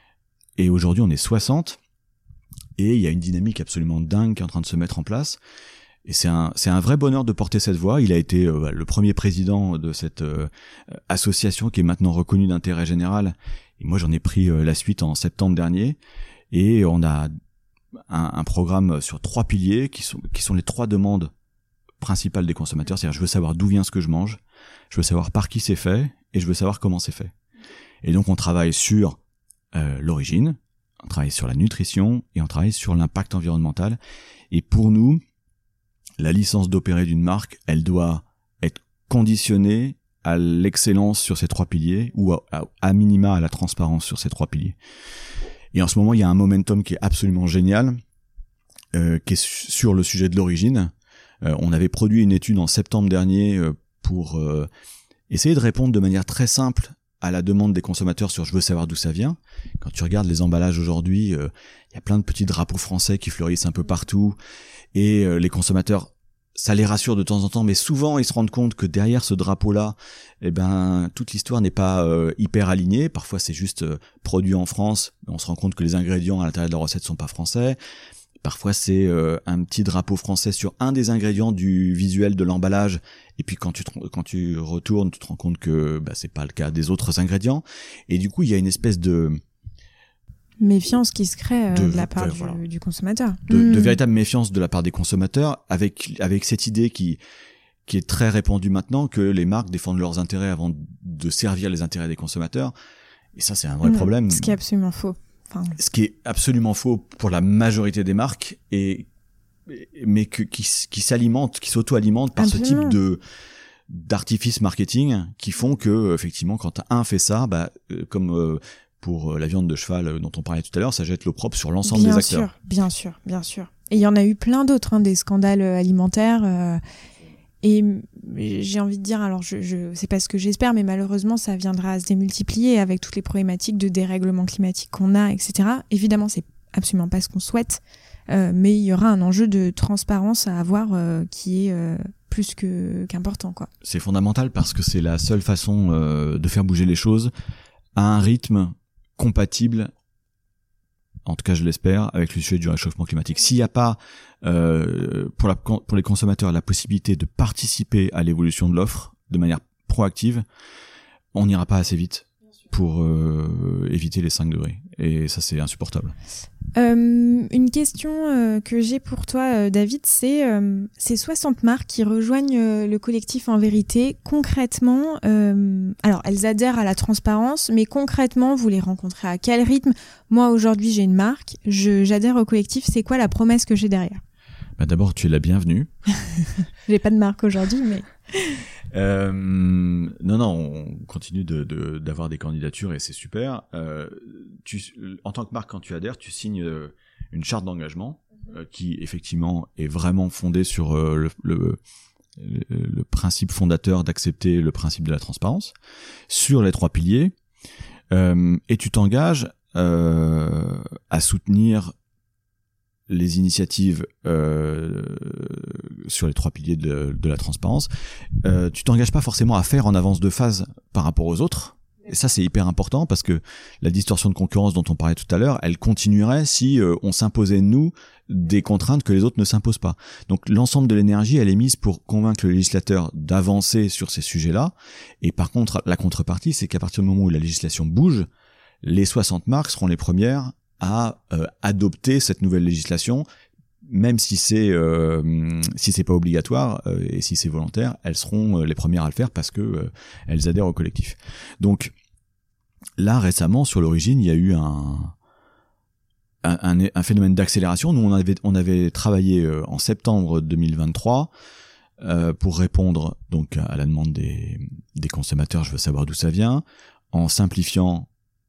et aujourd'hui on est soixante, et il y a une dynamique absolument dingue qui est en train de se mettre en place. Et c'est un, c'est un vrai bonheur de porter cette voix. Il a été euh, le premier président de cette euh, association qui est maintenant reconnue d'intérêt général. Et moi, j'en ai pris euh, la suite en septembre dernier. Et on a un, un programme sur trois piliers qui sont, qui sont les trois demandes principales des consommateurs. C'est-à-dire, je veux savoir d'où vient ce que je mange, je veux savoir par qui c'est fait, et je veux savoir comment c'est fait. Et donc, on travaille sur euh, l'origine, on travaille sur la nutrition, et on travaille sur l'impact environnemental. Et pour nous, la licence d'opérer d'une marque, elle doit être conditionnée à l'excellence sur ces trois piliers ou à, à, à minima à la transparence sur ces trois piliers. Et en ce moment, il y a un momentum qui est absolument génial, euh, qui est sur le sujet de l'origine. Euh, on avait produit une étude en septembre dernier euh, pour euh, essayer de répondre de manière très simple à la demande des consommateurs sur « je veux savoir d'où ça vient ». Quand tu regardes les emballages aujourd'hui, il euh, y a plein de petits drapeaux français qui fleurissent un peu partout, et euh, les consommateurs, ça les rassure de temps en temps, mais souvent ils se rendent compte que derrière ce drapeau-là, eh ben toute l'histoire n'est pas euh, hyper alignée. Parfois c'est juste euh, produit en France, mais on se rend compte que les ingrédients à l'intérieur de la recette sont pas français. Parfois c'est euh, un petit drapeau français sur un des ingrédients du visuel de l'emballage, et puis quand tu te, quand tu retournes, tu te rends compte que bah, c'est pas le cas des autres ingrédients, et du coup il y a une espèce de méfiance qui se crée euh, de, de la part de, du, voilà. du consommateur. De, mmh. de véritable méfiance de la part des consommateurs, avec avec cette idée qui qui est très répandue maintenant que les marques défendent leurs intérêts avant de servir les intérêts des consommateurs. Et ça, c'est un vrai mmh. problème. Ce qui est absolument faux. Enfin... Ce qui est absolument faux pour la majorité des marques, et mais que, qui, qui s'alimentent, qui s'auto-alimentent par absolument. ce type de d'artifices marketing qui font que effectivement, quand un fait ça, bah euh, comme euh, pour la viande de cheval dont on parlait tout à l'heure, ça jette l'opprobre sur l'ensemble bien des acteurs. Sûr, bien sûr, bien sûr. Et il y en a eu plein d'autres, hein, des scandales alimentaires. Euh, et j'ai envie de dire, alors je, je c'est pas ce que j'espère, mais malheureusement, ça viendra à se démultiplier avec toutes les problématiques de dérèglement climatique qu'on a, et cetera. Évidemment, c'est absolument pas ce qu'on souhaite, euh, mais il y aura un enjeu de transparence à avoir euh, qui est euh, plus que qu'important, quoi. C'est fondamental parce que c'est la seule façon euh, de faire bouger les choses à un rythme compatible, en tout cas je l'espère, avec le sujet du réchauffement climatique. S'il n'y a pas euh, pour, la, pour les consommateurs la possibilité de participer à l'évolution de l'offre de manière proactive, on n'ira pas assez vite pour euh, éviter les cinq degrés. Et ça, c'est insupportable. Euh, une question euh, que j'ai pour toi, euh, David, c'est euh, ces soixante marques qui rejoignent euh, le collectif En Vérité. Concrètement, euh, alors elles adhèrent à la transparence, mais concrètement, vous les rencontrez à quel rythme? Moi, aujourd'hui, j'ai une marque, je, j'adhère au collectif. C'est quoi la promesse que j'ai derrière? Bah d'abord, tu es la bienvenue. J'ai pas de marque aujourd'hui, mais... Euh, non, non, on continue de, de, d'avoir des candidatures et c'est super. Euh, tu, en tant que marque, quand tu adhères, tu signes euh, une charte d'engagement euh, qui, effectivement, est vraiment fondée sur euh, le, le, le, le principe fondateur d'accepter le principe de la transparence, sur les trois piliers, euh, et tu t'engages euh, à soutenir les initiatives euh, sur les trois piliers de, de la transparence. Euh, tu t'engages pas forcément à faire en avance de phase par rapport aux autres. Et ça, c'est hyper important parce que la distorsion de concurrence dont on parlait tout à l'heure, elle continuerait si euh, on s'imposait, nous, des contraintes que les autres ne s'imposent pas. Donc, l'ensemble de l'énergie, elle est mise pour convaincre le législateur d'avancer sur ces sujets-là. Et par contre, la contrepartie, c'est qu'à partir du moment où la législation bouge, les soixante marques seront les premières à euh, adopter cette nouvelle législation, même si c'est euh, si c'est pas obligatoire euh, et si c'est volontaire, elles seront euh, les premières à le faire parce que euh, elles adhèrent au collectif. Donc là récemment sur l'origine, il y a eu un un, un, un phénomène d'accélération. Nous on avait on avait travaillé euh, en septembre deux mille vingt-trois euh, pour répondre donc à la demande des des consommateurs. Je veux savoir d'où ça vient, en simplifiant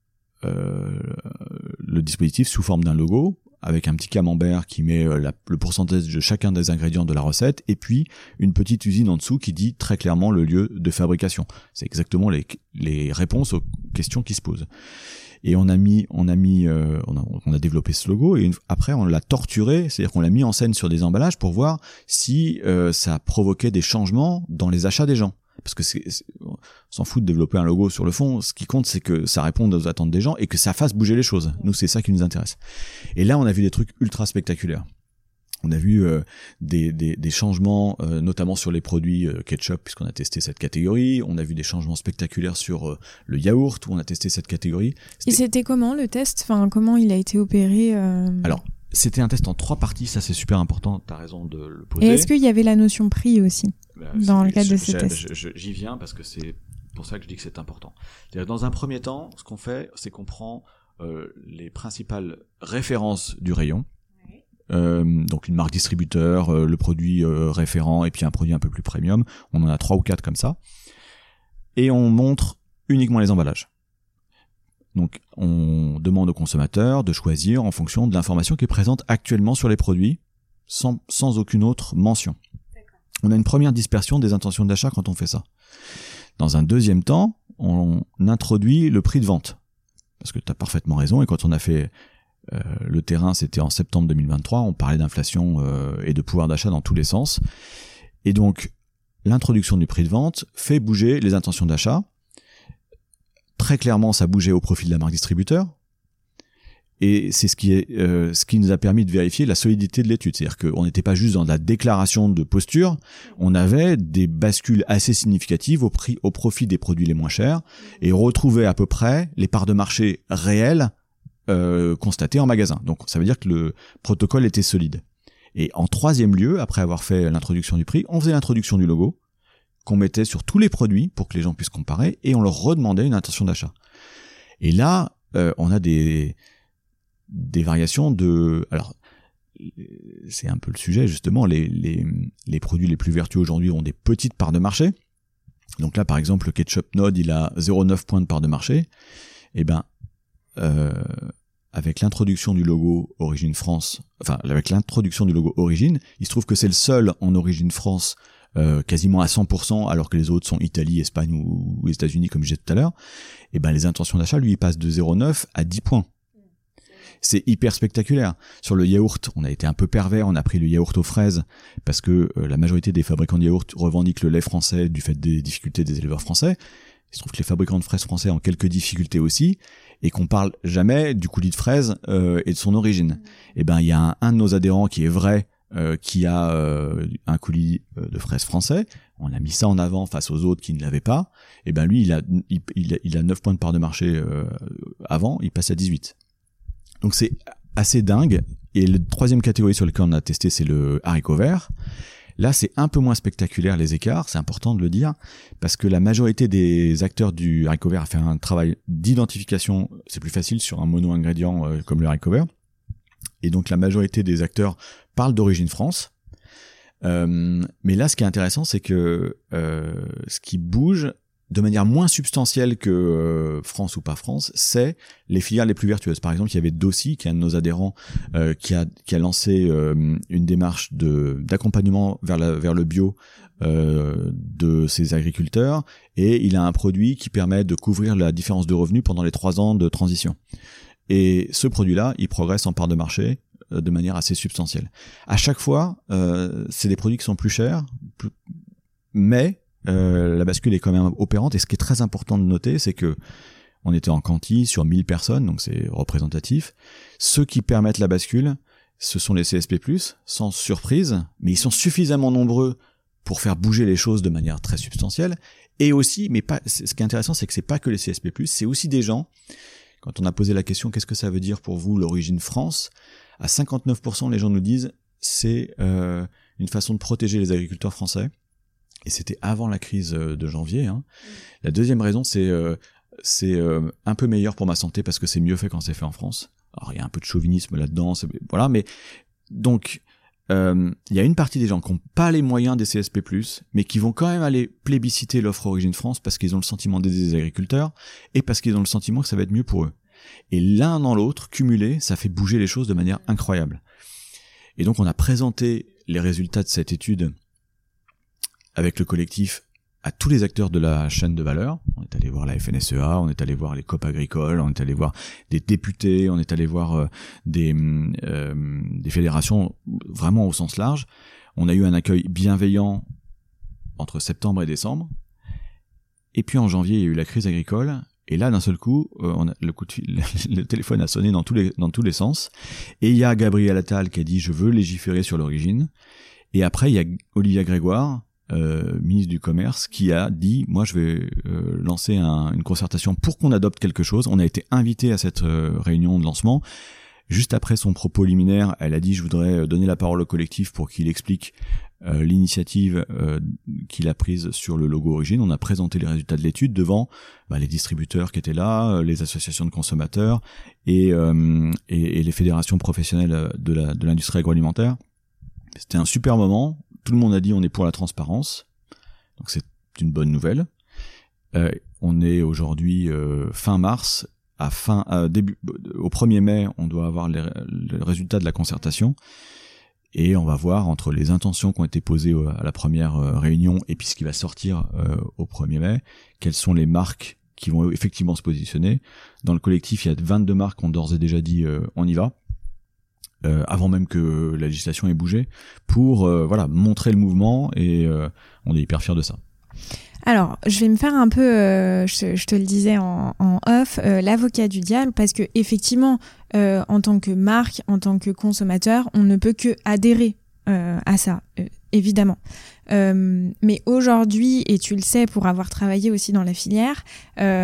Euh, le dispositif sous forme d'un logo avec un petit camembert qui met euh, la, le pourcentage de chacun des ingrédients de la recette et puis une petite usine en dessous qui dit très clairement le lieu de fabrication. C'est exactement les, les réponses aux questions qui se posent. Et on a mis, on a mis, euh, on, a, on a développé ce logo et une, après on l'a torturé, c'est-à-dire qu'on l'a mis en scène sur des emballages pour voir si euh, ça provoquait des changements dans les achats des gens. Parce que c'est, c'est, on s'en fout de développer un logo sur le fond, ce qui compte c'est que ça réponde aux attentes des gens et que ça fasse bouger les choses. Nous c'est ça qui nous intéresse. Et là on a vu des trucs ultra spectaculaires. On a vu euh, des, des, des changements, euh, notamment sur les produits euh, ketchup, puisqu'on a testé cette catégorie. On a vu des changements spectaculaires sur euh, le yaourt, où on a testé cette catégorie. C'était... Et c'était comment le test? Enfin, comment il a été opéré euh... Alors, c'était un test en trois parties, ça c'est super important, t'as raison de le poser. Et est-ce qu'il y avait la notion prix aussi bah, dans le cadre de ces tests? je, je, J'y viens parce que c'est pour ça que je dis que c'est important. C'est-à-dire, dans un premier temps, ce qu'on fait, c'est qu'on prend euh, les principales références du rayon, euh, donc une marque distributeur, euh, le produit euh, référent et puis un produit un peu plus premium. On en a trois ou quatre comme ça. Et on montre uniquement les emballages. Donc, on demande aux consommateurs de choisir en fonction de l'information qui est présente actuellement sur les produits, sans, sans aucune autre mention. D'accord. On a une première dispersion des intentions d'achat quand on fait ça. Dans un deuxième temps, on introduit le prix de vente. Parce que tu as parfaitement raison, et quand on a fait euh, le terrain, c'était en septembre deux mille vingt-trois, on parlait d'inflation euh, et de pouvoir d'achat dans tous les sens. Et donc, l'introduction du prix de vente fait bouger les intentions d'achat. Très clairement, ça bougeait au profit de la marque distributeur. Et c'est ce qui est, euh, ce qui nous a permis de vérifier la solidité de l'étude. C'est-à-dire qu'on n'était pas juste dans de la déclaration de posture, on avait des bascules assez significatives au prix, au profit des produits les moins chers, et on retrouvait à peu près les parts de marché réelles euh, constaté en magasin. Donc ça veut dire que le protocole était solide. Et en troisième lieu, après avoir fait l'introduction du prix, on faisait l'introduction du logo, qu'on mettait sur tous les produits pour que les gens puissent comparer, et on leur redemandait une intention d'achat. Et là, euh, on a des des variations de... Alors, c'est un peu le sujet, justement, les, les, les produits les plus vertueux aujourd'hui ont des petites parts de marché. Donc là, par exemple, le ketchup Nod, il a zéro virgule neuf points de part de marché. Et ben, euh, avec l'introduction du logo Origine France, enfin, avec l'introduction du logo Origine, il se trouve que c'est le seul en Origine France euh, quasiment à cent pour cent, alors que les autres sont Italie, Espagne ou, ou États-Unis, comme je disais tout à l'heure. Et ben, les intentions d'achat, lui, il passe de zéro virgule neuf à dix points. C'est hyper spectaculaire. Sur le yaourt, on a été un peu pervers, on a pris le yaourt aux fraises, parce que euh, la majorité des fabricants de yaourt revendiquent le lait français du fait des difficultés des éleveurs français. Il se trouve que les fabricants de fraises français ont quelques difficultés aussi, et qu'on parle jamais du coulis de fraise euh, et de son origine. Et ben, il y a un, un de nos adhérents qui est vrai, euh, qui a euh, un coulis de fraises français. On a mis ça en avant face aux autres qui ne l'avaient pas. Et ben lui, il a, il, il, il a neuf points de part de marché euh, avant, il passe à dix-huit. Donc c'est assez dingue. Et la troisième catégorie sur laquelle on a testé, c'est le haricot vert. Là, c'est un peu moins spectaculaire les écarts, c'est important de le dire, parce que la majorité des acteurs du haricot vert a fait un travail d'identification, c'est plus facile sur un mono-ingrédient euh, comme le haricot vert. Et donc la majorité des acteurs parlent d'origine France. Euh, mais là, ce qui est intéressant, c'est que euh, ce qui bouge de manière moins substantielle que euh, France ou pas France, c'est les filières les plus vertueuses. Par exemple, il y avait Dossi, qui est un de nos adhérents, euh, qui a qui a lancé euh, une démarche de d'accompagnement vers la vers le bio euh, de ses agriculteurs, et il a un produit qui permet de couvrir la différence de revenus pendant les trois ans de transition. Et ce produit-là, il progresse en part de marché euh, de manière assez substantielle. À chaque fois, euh, c'est des produits qui sont plus chers, plus... mais Euh, la bascule est quand même opérante, et ce qui est très important de noter, c'est que on était en quanti sur mille personnes, donc c'est représentatif. Ceux qui permettent la bascule, ce sont les C S P plus, sans surprise, mais ils sont suffisamment nombreux pour faire bouger les choses de manière très substantielle. Et aussi, mais pas, ce qui est intéressant, c'est que c'est pas que les C S P plus, c'est aussi des gens, quand on a posé la question, qu'est-ce que ça veut dire pour vous l'origine France, à cinquante-neuf pour cent les gens nous disent, c'est euh, une façon de protéger les agriculteurs français. Et c'était avant la crise de janvier. Hein. La deuxième raison, c'est euh, c'est euh, un peu meilleur pour ma santé parce que c'est mieux fait quand c'est fait en France. Alors il y a un peu de chauvinisme là-dedans, c'est, voilà. Mais donc euh, il y a une partie des gens qui n'ont pas les moyens des C S P plus, mais qui vont quand même aller plébisciter l'offre Origine France parce qu'ils ont le sentiment d'aider les agriculteurs et parce qu'ils ont le sentiment que ça va être mieux pour eux. Et l'un dans l'autre, cumulé, ça fait bouger les choses de manière incroyable. Et donc on a présenté les résultats de cette étude avec le collectif à tous les acteurs de la chaîne de valeur. On est allé voir la F N S E A, on est allé voir les C O P agricoles, on est allé voir des députés, on est allé voir euh, des, euh, des fédérations vraiment au sens large. On a eu un accueil bienveillant entre septembre et décembre. Et puis en janvier, il y a eu la crise agricole. Et là, d'un seul coup, euh, on a, le, coup de fil, le téléphone a sonné dans tous les, dans tous les sens. Et il y a Gabriel Attal qui a dit « Je veux légiférer sur l'origine ». Et après, il y a Olivia Grégoire, Euh, ministre du Commerce, qui a dit moi je vais euh, lancer un, une concertation pour qu'on adopte quelque chose. On a été invité à cette euh, réunion de lancement. Juste après son propos liminaire, elle a dit je voudrais donner la parole au collectif pour qu'il explique euh, l'initiative euh, qu'il a prise sur le logo Origine. On a présenté les résultats de l'étude devant bah, les distributeurs qui étaient là, les associations de consommateurs et, euh, et, et les fédérations professionnelles de, la, de l'industrie agroalimentaire. C'était un super moment. Tout le monde a dit on est pour la transparence, donc c'est une bonne nouvelle. Euh, on est aujourd'hui euh, fin mars, à fin à début au premier mai, on doit avoir les, les résultats de la concertation, et on va voir entre les intentions qui ont été posées à la première euh, réunion et puis ce qui va sortir euh, au premier mai, quelles sont les marques qui vont effectivement se positionner. Dans le collectif, il y a vingt-deux marques qui ont d'ores et déjà dit euh, on y va. Euh, avant même que la législation ait bougé, pour euh, voilà montrer le mouvement, et euh, on est hyper fiers de ça. Alors, je vais me faire un peu, euh, je, je te le disais en, en off, euh, l'avocat du diable, parce que effectivement, euh, en tant que marque, en tant que consommateur, on ne peut que adhérer euh, à ça, euh, évidemment. Euh, mais aujourd'hui, et tu le sais pour avoir travaillé aussi dans la filière, euh,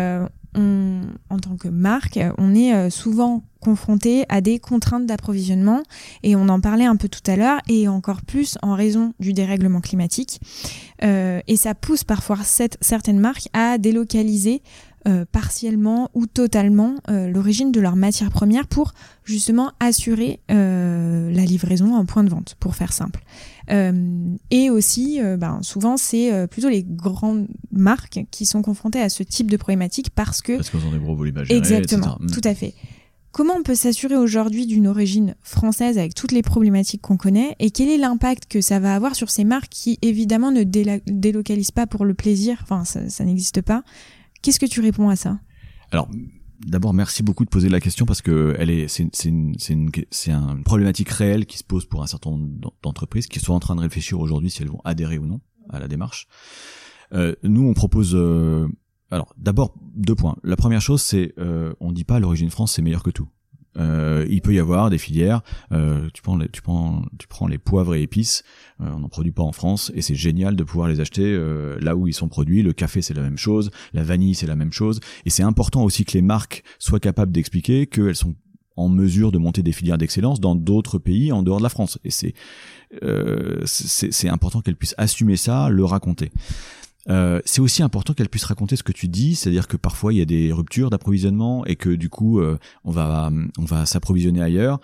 on, en tant que marque, on est souvent confronté à des contraintes d'approvisionnement, et on en parlait un peu tout à l'heure, et encore plus en raison du dérèglement climatique. Euh, et ça pousse parfois cette, certaines marques à délocaliser euh, partiellement ou totalement euh, l'origine de leurs matières premières pour justement assurer euh, la livraison en point de vente, pour faire simple. Euh, et aussi, euh, ben, souvent, c'est euh, plutôt les grandes marques qui sont confrontées à ce type de problématique parce que... Parce qu'elles ont des gros volumes à gérer, exactement, et cetera. Tout à fait. Comment on peut s'assurer aujourd'hui d'une origine française avec toutes les problématiques qu'on connaît, et quel est l'impact que ça va avoir sur ces marques qui évidemment ne déla- délocalisent pas pour le plaisir, enfin ça, ça n'existe pas. Qu'est-ce que tu réponds à ça ? Alors, d'abord, merci beaucoup de poser la question parce que elle est, c'est, c'est, une, c'est, une, c'est une problématique réelle qui se pose pour un certain nombre d'entreprises qui sont en train de réfléchir aujourd'hui si elles vont adhérer ou non à la démarche. Euh, nous, on propose... Euh, alors, d'abord, deux points. La première chose, c'est euh, on dit pas l'origine France, c'est meilleur que tout. Euh, il peut y avoir des filières. Euh, tu prends, les, tu prends, tu prends les poivres et épices. Euh, on n'en produit pas en France et c'est génial de pouvoir les acheter euh, là où ils sont produits. Le café, c'est la même chose. La vanille, c'est la même chose. Et c'est important aussi que les marques soient capables d'expliquer qu'elles sont en mesure de monter des filières d'excellence dans d'autres pays en dehors de la France. Et c'est, euh, c'est, c'est important qu'elles puissent assumer ça, le raconter. Euh, c'est aussi important qu'elle puisse raconter ce que tu dis, c'est-à-dire que parfois il y a des ruptures d'approvisionnement et que du coup euh, on va on va s'approvisionner ailleurs.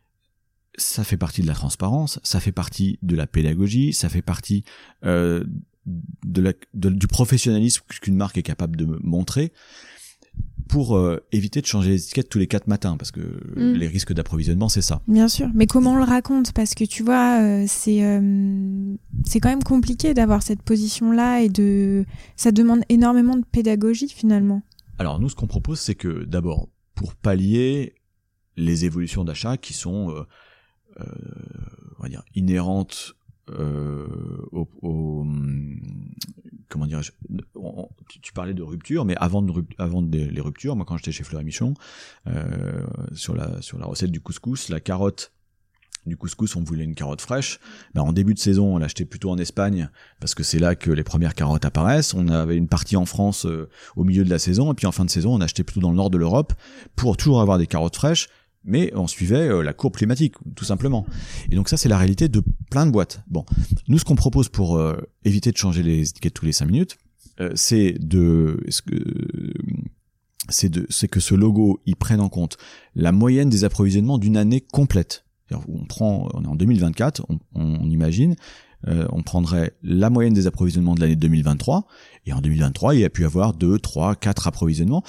Ça fait partie de la transparence, ça fait partie de la pédagogie, ça fait partie euh, de la, de, du professionnalisme qu'une marque est capable de montrer pour euh, éviter de changer les étiquettes tous les quatre matins, parce que mmh. les risques d'approvisionnement, c'est ça. Bien sûr, mais comment on le raconte ? Parce que tu vois, euh, c'est euh, c'est quand même compliqué d'avoir cette position-là, et de ça demande énormément de pédagogie finalement. Alors nous, ce qu'on propose, c'est que d'abord, pour pallier les évolutions d'achat qui sont, euh, euh, on va dire, inhérentes euh, au, au comment dirais-je, on, tu, tu parlais de rupture, mais avant de avant de, les ruptures, moi quand j'étais chez Fleury Michon, euh, sur la sur la recette du couscous, la carotte du couscous, on voulait une carotte fraîche. Ben, en début de saison, on l'achetait plutôt en Espagne parce que c'est là que les premières carottes apparaissent. On avait une partie en France euh, au milieu de la saison, et puis en fin de saison, on achetait plutôt dans le nord de l'Europe pour toujours avoir des carottes fraîches. Mais on suivait euh, la courbe climatique, tout simplement. Et donc ça, c'est la réalité de plein de boîtes. Bon, nous, ce qu'on propose pour euh, éviter de changer les étiquettes tous les cinq minutes, euh, c'est de, est-ce que, c'est de, c'est que ce logo, il prenne en compte la moyenne des approvisionnements d'une année complète. C'est-à-dire, on prend, on est en deux mille vingt-quatre, on, on imagine, euh, on prendrait la moyenne des approvisionnements de l'année deux mille vingt-trois, et en deux mille vingt-trois, il y a pu avoir deux, trois, quatre approvisionnements.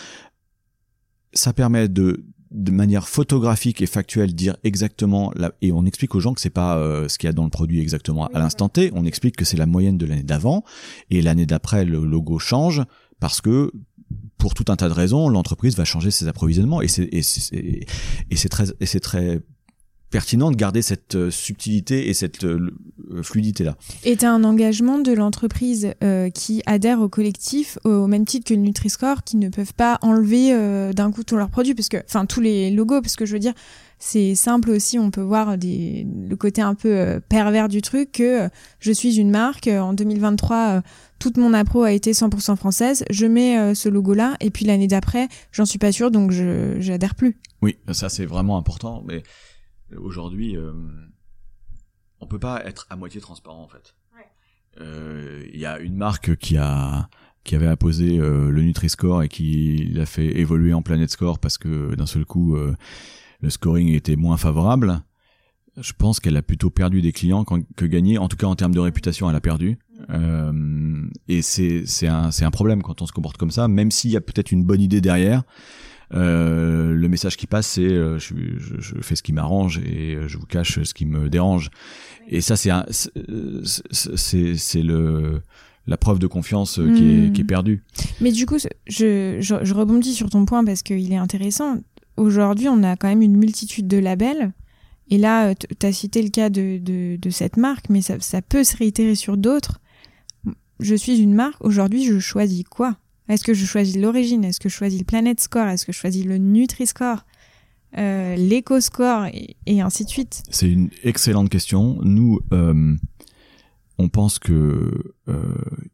Ça permet de de manière photographique et factuelle dire exactement la, et on explique aux gens que c'est pas euh, ce qu'il y a dans le produit exactement à l'instant T, on explique que c'est la moyenne de l'année d'avant, et l'année d'après le logo change parce que pour tout un tas de raisons l'entreprise va changer ses approvisionnements, et c'est et c'est et c'est très et c'est très pertinent de garder cette euh, subtilité et cette euh, fluidité là. Et t'as un engagement de l'entreprise euh, qui adhère au collectif au même titre que le Nutri-Score, qui ne peuvent pas enlever euh, d'un coup tous leurs produits, parce que enfin tous les logos, parce que je veux dire c'est simple aussi, on peut voir des, le côté un peu euh, pervers du truc, que euh, je suis une marque, euh, en deux mille vingt-trois euh, toute mon appro a été cent pour cent française, je mets euh, ce logo là, et puis l'année d'après j'en suis pas sûre, donc je j'adhère plus. Oui, ça c'est vraiment important, mais aujourd'hui, euh, on peut pas être à moitié transparent en fait. Il ouais. euh, y a une marque qui a qui avait apposé euh, le Nutri-Score et qui l'a fait évoluer en Planet Score parce que d'un seul coup euh, le scoring était moins favorable. Je pense qu'elle a plutôt perdu des clients que gagné. En tout cas, en termes de réputation, elle a perdu. Euh, et c'est c'est un c'est un problème quand on se comporte comme ça, même s'il y a peut-être une bonne idée derrière. Euh, le message qui passe, c'est euh, je, je, je fais ce qui m'arrange et je vous cache ce qui me dérange. Et ça, c'est un, c'est, c'est, c'est le la preuve de confiance mmh. qui est qui est perdue. Mais du coup, je, je je rebondis sur ton point parce qu'il est intéressant. Aujourd'hui, on a quand même une multitude de labels. Et là, tu as cité le cas de de, de cette marque, mais ça, ça peut se réitérer sur d'autres. Je suis une marque. Aujourd'hui, je choisis quoi ? Est-ce que je choisis l'origine ? Est-ce que je choisis le Planet Score ? Est-ce que je choisis le Nutri-Score ? euh, l'Eco-Score et, et ainsi de suite ? C'est une excellente question. Nous, euh, on pense que euh,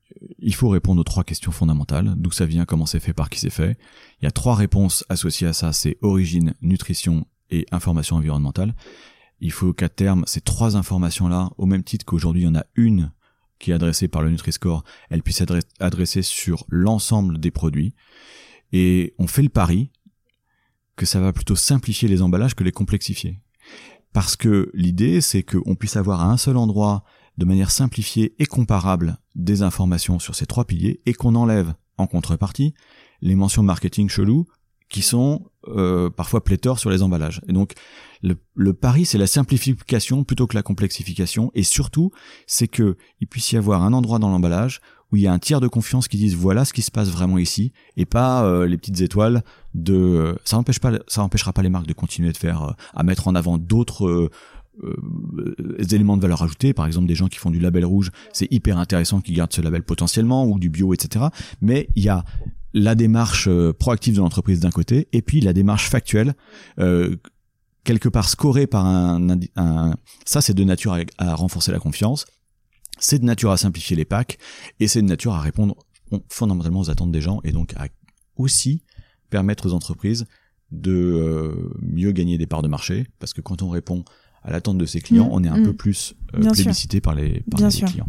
il faut répondre aux trois questions fondamentales. D'où ça vient, comment c'est fait, par qui c'est fait. Il y a trois réponses associées à ça, c'est origine, nutrition et information environnementale. Il faut qu'à terme, ces trois informations-là, au même titre qu'aujourd'hui, il y en a une qui est adressée par le Nutri-Score, elle puisse être adressée sur l'ensemble des produits. Et on fait le pari que ça va plutôt simplifier les emballages que les complexifier. Parce que l'idée, c'est qu'on puisse avoir à un seul endroit, de manière simplifiée et comparable, des informations sur ces trois piliers, et qu'on enlève, en contrepartie, les mentions marketing cheloues, qui sont euh, parfois pléthores sur les emballages. Et donc, le, le pari, c'est la simplification plutôt que la complexification, et surtout, c'est que il puisse y avoir un endroit dans l'emballage où il y a un tiers de confiance qui dise voilà ce qui se passe vraiment ici, et pas euh, les petites étoiles de. Euh, ça n'empêche pas, ça n'empêchera pas les marques de continuer de faire, euh, à mettre en avant d'autres euh, euh, éléments de valeur ajoutée. Par exemple, des gens qui font du label rouge, c'est hyper intéressant qu'ils gardent ce label potentiellement, ou du bio, et cetera. Mais il y a la démarche euh, proactive de l'entreprise d'un côté, et puis la démarche factuelle, euh, quelque part scorée par un, un, un ça c'est de nature à, à renforcer la confiance, c'est de nature à simplifier les packs, et c'est de nature à répondre fondamentalement aux attentes des gens, et donc à aussi permettre aux entreprises de euh, mieux gagner des parts de marché, parce que quand on répond à l'attente de ses clients, mmh, on est un mmh. peu plus euh, plébiscité par les, par les clients.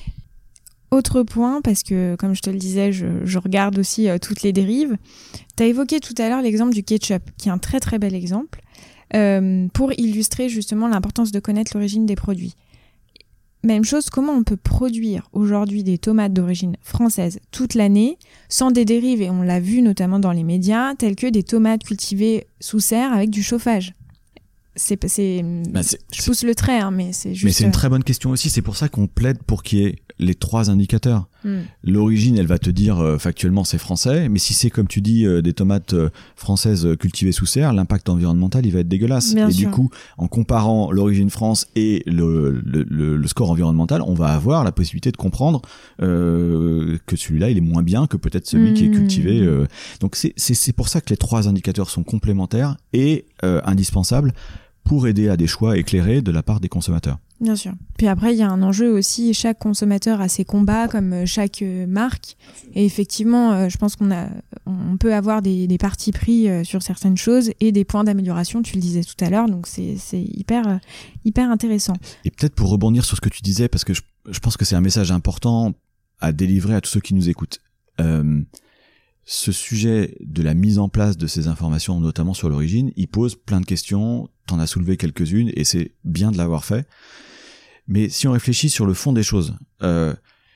Autre point, parce que comme je te le disais, je, je regarde aussi euh, toutes les dérives. Tu as évoqué tout à l'heure l'exemple du ketchup, qui est un très très bel exemple, euh, pour illustrer justement l'importance de connaître l'origine des produits. Même chose, comment on peut produire aujourd'hui des tomates d'origine française toute l'année sans des dérives, et on l'a vu notamment dans les médias, telles que des tomates cultivées sous serre avec du chauffage. C'est, c'est, bah c'est, je pousse c'est, le trait, hein, mais c'est juste. Mais c'est une très bonne question aussi. C'est pour ça qu'on plaide pour qu'il y ait les trois indicateurs. Mm. L'origine, elle va te dire euh, factuellement c'est français, mais si c'est comme tu dis euh, des tomates euh, françaises euh, cultivées sous serre, l'impact environnemental il va être dégueulasse. Bien et sûr. Du coup, en comparant l'origine France et le, le, le, le score environnemental, on va avoir la possibilité de comprendre euh, que celui-là il est moins bien que peut-être celui mm. qui est cultivé. Euh. Donc c'est, c'est c'est pour ça que les trois indicateurs sont complémentaires et euh, indispensables pour aider à des choix éclairés de la part des consommateurs. Bien sûr. Puis après, il y a un enjeu aussi, chaque consommateur a ses combats, comme chaque marque. Et effectivement, je pense qu'on a, on peut avoir des, des partis pris sur certaines choses et des points d'amélioration, tu le disais tout à l'heure, donc c'est, c'est hyper, hyper intéressant. Et peut-être pour rebondir sur ce que tu disais, parce que je, je pense que c'est un message important à délivrer à tous ceux qui nous écoutent. Euh, ce sujet de la mise en place de ces informations, notamment sur l'origine, il pose plein de questions, t'en as soulevé quelques-unes, et c'est bien de l'avoir fait. Mais si on réfléchit sur le fond des choses, euh,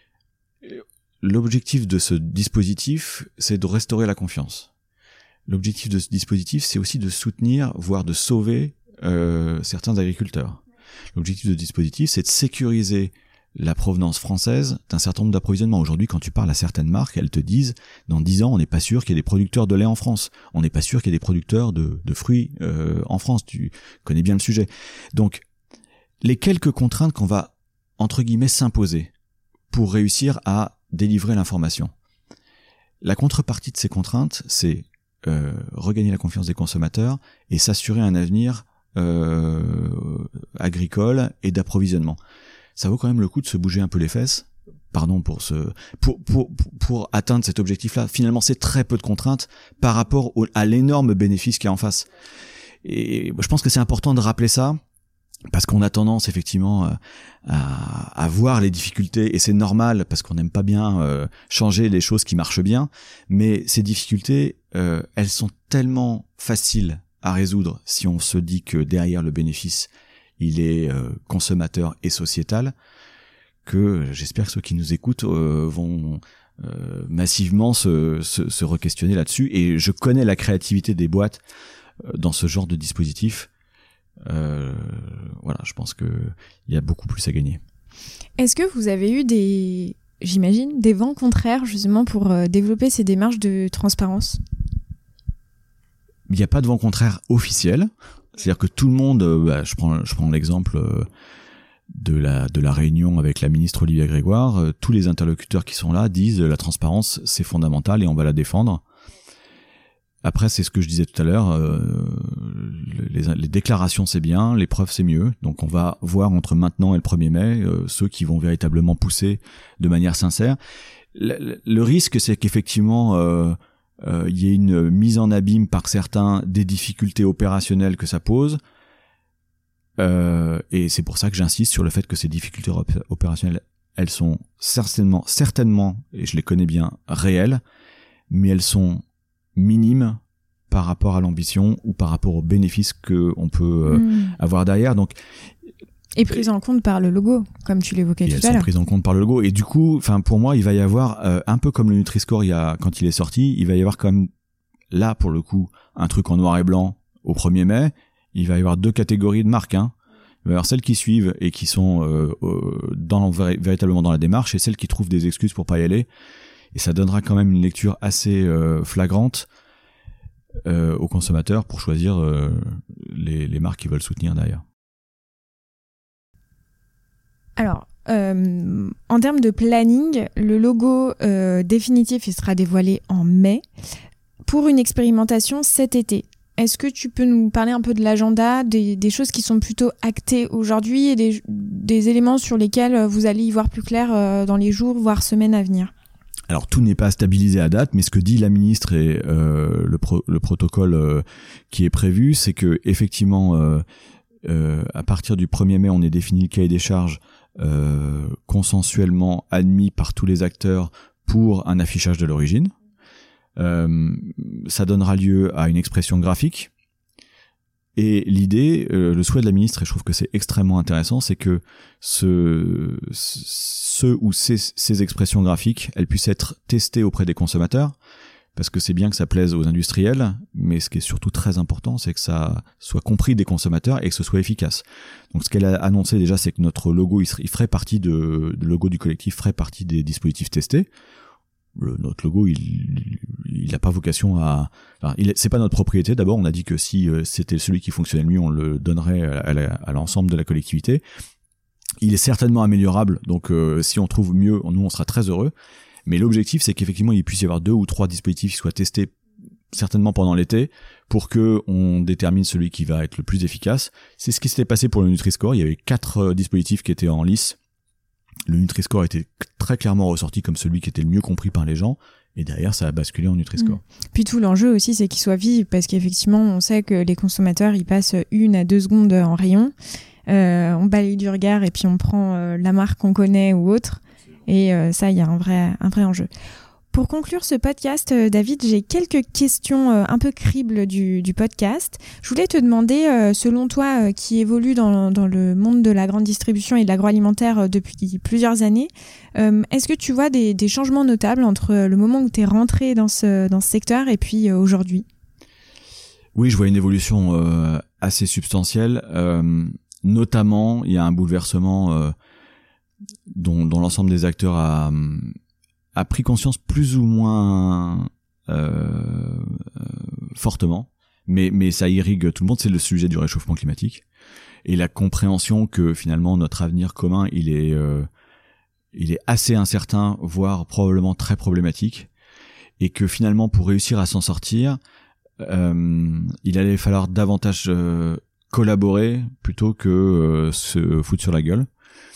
l'objectif de ce dispositif, c'est de restaurer la confiance. L'objectif de ce dispositif, c'est aussi de soutenir, voire de sauver euh, certains agriculteurs. L'objectif de ce dispositif, c'est de sécuriser la provenance française d'un certain nombre d'approvisionnements. Aujourd'hui, quand tu parles à certaines marques, elles te disent, dans dix ans, on n'est pas sûr qu'il y ait des producteurs de lait en France. On n'est pas sûr qu'il y ait des producteurs de, de fruits euh, en France. Tu connais bien le sujet. Donc, les quelques contraintes qu'on va, entre guillemets, s'imposer pour réussir à délivrer l'information. La contrepartie de ces contraintes, c'est euh, regagner la confiance des consommateurs et s'assurer un avenir euh, agricole et d'approvisionnement. Ça vaut quand même le coup de se bouger un peu les fesses, pardon pour ce, pour pour pour atteindre cet objectif-là. Finalement, c'est très peu de contraintes par rapport au, à l'énorme bénéfice qu'il y a en face. Et je pense que c'est important de rappeler ça, parce qu'on a tendance effectivement à, à voir les difficultés, et c'est normal parce qu'on n'aime pas bien euh, changer les choses qui marchent bien. Mais ces difficultés, euh, elles sont tellement faciles à résoudre si on se dit que derrière le bénéfice, il est euh, consommateur et sociétal, que j'espère que ceux qui nous écoutent euh, vont euh, massivement se, se, se re-questionner là-dessus. Et je connais la créativité des boîtes euh, dans ce genre de dispositif. Euh, voilà, je pense que il y a beaucoup plus à gagner. Est-ce que vous avez eu des, j'imagine, des vents contraires justement pour euh, développer ces démarches de transparence ? Il n'y a pas de vent contraire officiel. C'est-à-dire que tout le monde, euh, bah, je prends, je prends l'exemple euh, de la de la réunion avec la ministre Olivia Grégoire. Euh, tous les interlocuteurs qui sont là disent euh, la transparence c'est fondamental et on va la défendre. Après, c'est ce que je disais tout à l'heure. Euh, les, les déclarations c'est bien, les preuves c'est mieux. Donc on va voir entre maintenant et le premier mai euh, ceux qui vont véritablement pousser de manière sincère. le, le risque, c'est qu'effectivement, euh, euh, il y ait une mise en abîme par certains des difficultés opérationnelles que ça pose. Euh, et c'est pour ça que j'insiste sur le fait que ces difficultés op- opérationnelles, elles sont certainement, certainement, et je les connais bien, réelles, mais elles sont minimes par rapport à l'ambition ou par rapport aux bénéfices qu'on peut euh, mmh. avoir derrière. Donc, et prises en compte par le logo, comme tu l'évoquais tout à l'heure. Elles sont prises en compte par le logo. Et du coup, enfin pour moi, il va y avoir euh, un peu comme le Nutri-Score, il y a quand il est sorti, il va y avoir quand même là pour le coup un truc en noir et blanc au premier mai. Il va y avoir deux catégories de marques. Hein. Il va y avoir celles qui suivent et qui sont euh, euh, dans véritablement dans la démarche, et celles qui trouvent des excuses pour pas y aller. Et ça donnera quand même une lecture assez euh, flagrante euh, aux consommateurs pour choisir euh, les, les marques qu'ils veulent soutenir derrière. Alors, euh, en termes de planning, le logo euh, définitif il sera dévoilé en mai pour une expérimentation cet été. Est-ce que tu peux nous parler un peu de l'agenda, des, des choses qui sont plutôt actées aujourd'hui et des, des éléments sur lesquels vous allez y voir plus clair euh, dans les jours, voire semaines à venir ? Alors tout n'est pas stabilisé à date, mais ce que dit la ministre et euh, le, pro, le protocole euh, qui est prévu, c'est que effectivement, euh, euh, à partir du premier mai, on ait défini le cahier des charges euh, consensuellement admis par tous les acteurs pour un affichage de l'origine. Euh, ça donnera lieu à une expression graphique. Et l'idée, euh, le souhait de la ministre, et je trouve que c'est extrêmement intéressant, c'est que ce, ce ou ces, ces expressions graphiques, elles puissent être testées auprès des consommateurs, parce que c'est bien que ça plaise aux industriels, mais ce qui est surtout très important, c'est que ça soit compris des consommateurs et que ce soit efficace. Donc ce qu'elle a annoncé déjà, c'est que notre logo, il, serait, il ferait partie de, le logo du collectif ferait partie des dispositifs testés. Le, notre logo, il il n'a pas vocation à... Enfin, il, c'est pas notre propriété. D'abord, on a dit que si euh, c'était celui qui fonctionnait le mieux, on le donnerait à, à, à l'ensemble de la collectivité. Il est certainement améliorable, donc euh, si on trouve mieux, nous, on sera très heureux. Mais l'objectif, c'est qu'effectivement, il puisse y avoir deux ou trois dispositifs qui soient testés certainement pendant l'été pour que on détermine celui qui va être le plus efficace. C'est ce qui s'était passé pour le Nutri-Score. Il y avait quatre euh, dispositifs qui étaient en lice. Le Nutri-Score était très clairement ressorti comme celui qui était le mieux compris par les gens, et derrière ça a basculé en Nutri-Score. Mmh. Puis tout l'enjeu aussi, c'est qu'il soit visible, parce qu'effectivement on sait que les consommateurs ils passent une à deux secondes en rayon, euh, on balaye du regard et puis on prend euh, la marque qu'on connaît ou autre, et euh, ça il y a un vrai, un vrai enjeu. Pour conclure ce podcast, euh, David, j'ai quelques questions euh, un peu cribles du, du podcast. Je voulais te demander, euh, selon toi, euh, qui évolue dans, dans le monde de la grande distribution et de l'agroalimentaire euh, depuis plusieurs années, euh, est-ce que tu vois des, des changements notables entre le moment où tu es rentré dans ce, dans ce secteur et puis euh, aujourd'hui ? Oui, je vois une évolution euh, assez substantielle. Euh, notamment, il y a un bouleversement euh, dont, dont l'ensemble des acteurs a... a pris conscience plus ou moins euh, euh, fortement, mais mais ça irrigue tout le monde, c'est le sujet du réchauffement climatique et la compréhension que finalement notre avenir commun, il est euh, il est assez incertain, voire probablement très problématique, et que finalement pour réussir à s'en sortir, euh, il allait falloir davantage euh, collaborer plutôt que euh, se foutre sur la gueule.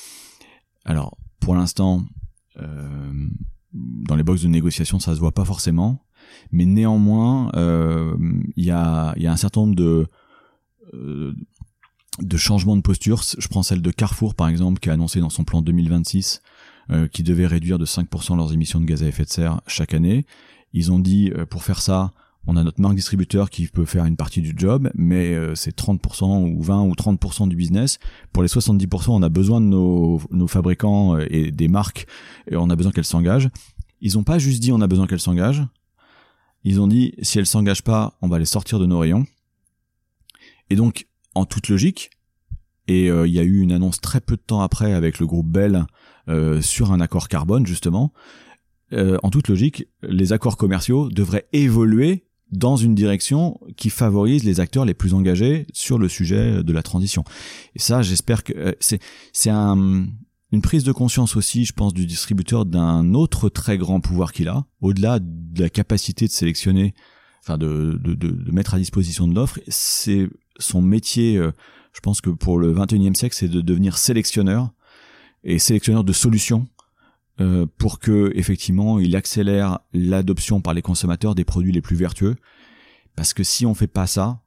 Alors pour l'instant, euh, dans les boxes de négociation, ça se voit pas forcément, mais néanmoins, euh, il y a, il y a un certain nombre de euh, de changements de posture. Je prends celle de Carrefour, par exemple, qui a annoncé dans son plan deux mille vingt-six euh, qui devait réduire de cinq pour cent leurs émissions de gaz à effet de serre chaque année. Ils ont dit, euh, pour faire ça, on a notre marque distributeur qui peut faire une partie du job, mais euh, c'est trente pour cent ou vingt ou trente pour cent du business. Pour les soixante-dix pour cent, on a besoin de nos, nos fabricants et des marques, et on a besoin qu'elles s'engagent. Ils ont pas juste dit on a besoin qu'elles s'engagent. Ils ont dit si elles s'engagent pas, on va les sortir de nos rayons. Et donc, en toute logique, et il euh, y a eu une annonce très peu de temps après avec le groupe Bell euh, sur un accord carbone, justement, euh, en toute logique, les accords commerciaux devraient évoluer dans une direction qui favorise les acteurs les plus engagés sur le sujet de la transition. Et ça, j'espère que euh, c'est c'est un, une prise de conscience aussi, je pense, du distributeur d'un autre très grand pouvoir qu'il a, au-delà de la capacité de sélectionner, enfin de de de, de mettre à disposition de l'offre. C'est son métier. Euh, je pense que pour le vingt et unième siècle, c'est de devenir sélectionneur et sélectionneur de solutions euh, pour que effectivement il accélère l'adoption par les consommateurs des produits les plus vertueux. Parce que si on fait pas ça,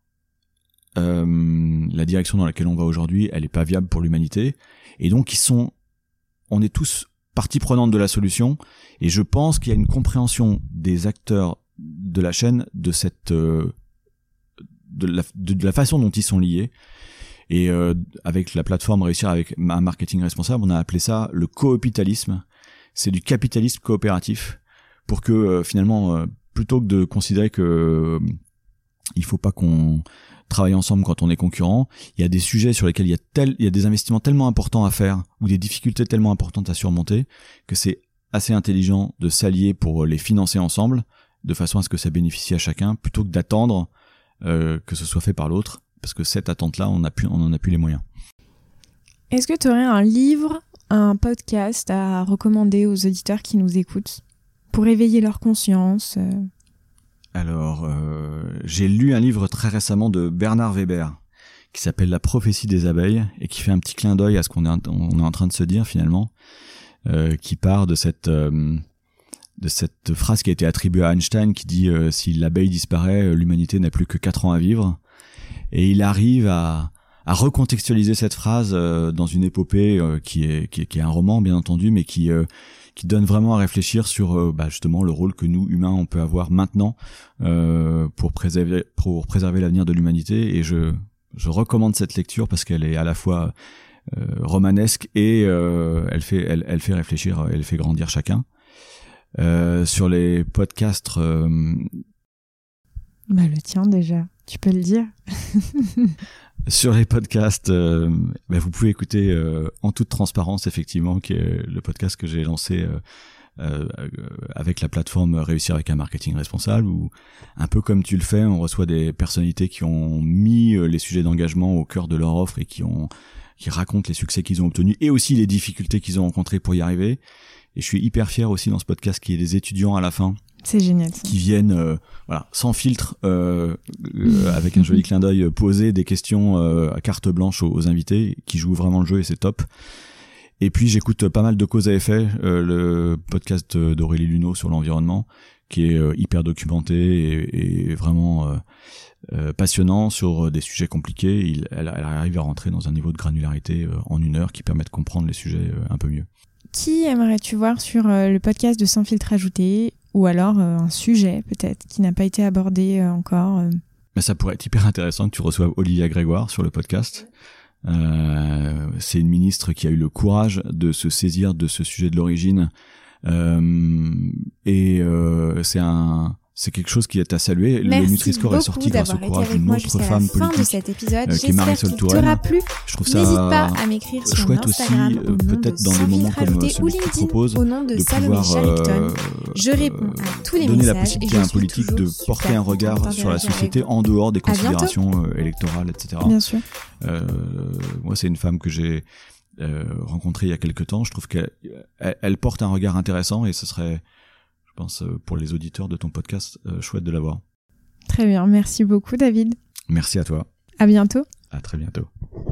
euh, la direction dans laquelle on va aujourd'hui, elle est pas viable pour l'humanité. Et donc ils sont, on est tous partie prenante de la solution. Et je pense qu'il y a une compréhension des acteurs de la chaîne de cette, euh, de la, de, de la façon dont ils sont liés. Et euh, avec la plateforme Réussir avec un marketing responsable, on a appelé ça le coopitalisme. C'est du capitalisme coopératif pour que euh, finalement, euh, plutôt que de considérer que euh, il faut pas qu'on travaille ensemble quand on est concurrent, il y a des sujets sur lesquels il y a tel, il y a des investissements tellement importants à faire ou des difficultés tellement importantes à surmonter que c'est assez intelligent de s'allier pour les financer ensemble de façon à ce que ça bénéficie à chacun plutôt que d'attendre euh, que ce soit fait par l'autre. Parce que cette attente-là, on a pu, on en a plus les moyens. Est-ce que tu aurais un livre, un podcast à recommander aux auditeurs qui nous écoutent pour éveiller leur conscience? Alors, euh, j'ai lu un livre très récemment de Bernard Weber qui s'appelle La prophétie des abeilles et qui fait un petit clin d'œil à ce qu'on est, on est en train de se dire finalement, euh, qui part de cette, euh, de cette phrase qui a été attribuée à Einstein qui dit euh, si l'abeille disparaît, l'humanité n'a plus que quatre ans à vivre. Et il arrive à, à recontextualiser cette phrase euh, dans une épopée euh, qui, est, qui est qui est un roman bien entendu, mais qui euh, qui donne vraiment à réfléchir sur euh, bah, justement le rôle que nous humains on peut avoir maintenant euh, pour préserver pour préserver l'avenir de l'humanité. Et je je recommande cette lecture parce qu'elle est à la fois euh, romanesque et euh, elle fait elle elle fait réfléchir, elle fait grandir chacun. Euh, sur les podcasts. Euh, bah le tien déjà. Tu peux le dire. Sur les podcasts, euh, bah vous pouvez écouter euh, En toute transparence, effectivement, qui est le podcast que j'ai lancé euh, euh, avec la plateforme Réussir avec un marketing responsable, où un peu comme tu le fais, on reçoit des personnalités qui ont mis les sujets d'engagement au cœur de leur offre et qui ont qui racontent les succès qu'ils ont obtenus et aussi les difficultés qu'ils ont rencontrées pour y arriver. Et je suis hyper fier aussi dans ce podcast qu'il y ait des étudiants à la fin. C'est génial ça. Qui viennent euh, voilà, sans filtre, euh, euh, avec un joli clin d'œil, poser des questions euh, à carte blanche aux, aux invités, qui jouent vraiment le jeu et c'est top. Et puis j'écoute pas mal de Cause à effet, euh, le podcast d'Aurélie Luneau sur l'environnement, qui est euh, hyper documenté et, et vraiment euh, euh, passionnant sur des sujets compliqués. Il, elle, elle arrive à rentrer dans un niveau de granularité euh, en une heure qui permet de comprendre les sujets euh, un peu mieux. Qui aimerais-tu voir sur euh, le podcast de Sans filtre ajouté? Ou alors euh, un sujet peut-être qui n'a pas été abordé euh, encore. Euh. Mais ça pourrait être hyper intéressant que tu reçoives Olivia Grégoire sur le podcast. Euh, c'est une ministre qui a eu le courage de se saisir de ce sujet de l'origine. Euh, et euh, c'est un... c'est quelque chose qui est à saluer. Merci le Nutri-Score est sorti grâce au courage d'une autre femme politique euh, qui est Marisol Touraine. Je trouve ça pas à m'écrire sur chouette aussi, euh, peut-être dans des moments comme celui que tu proposes, de, de pouvoir euh, Je réponds à tous les donner messages la possibilité à un politique de porter un regard sur la société en dehors des considérations euh, électorales, et cetera. Bien sûr. Euh, moi, c'est une femme que j'ai euh, rencontrée il y a quelques temps. Je trouve qu'elle elle, elle porte un regard intéressant et ce serait... je pense, pour les auditeurs de ton podcast, euh, chouette de l'avoir. Très bien, merci beaucoup David. Merci à toi. À bientôt. À très bientôt.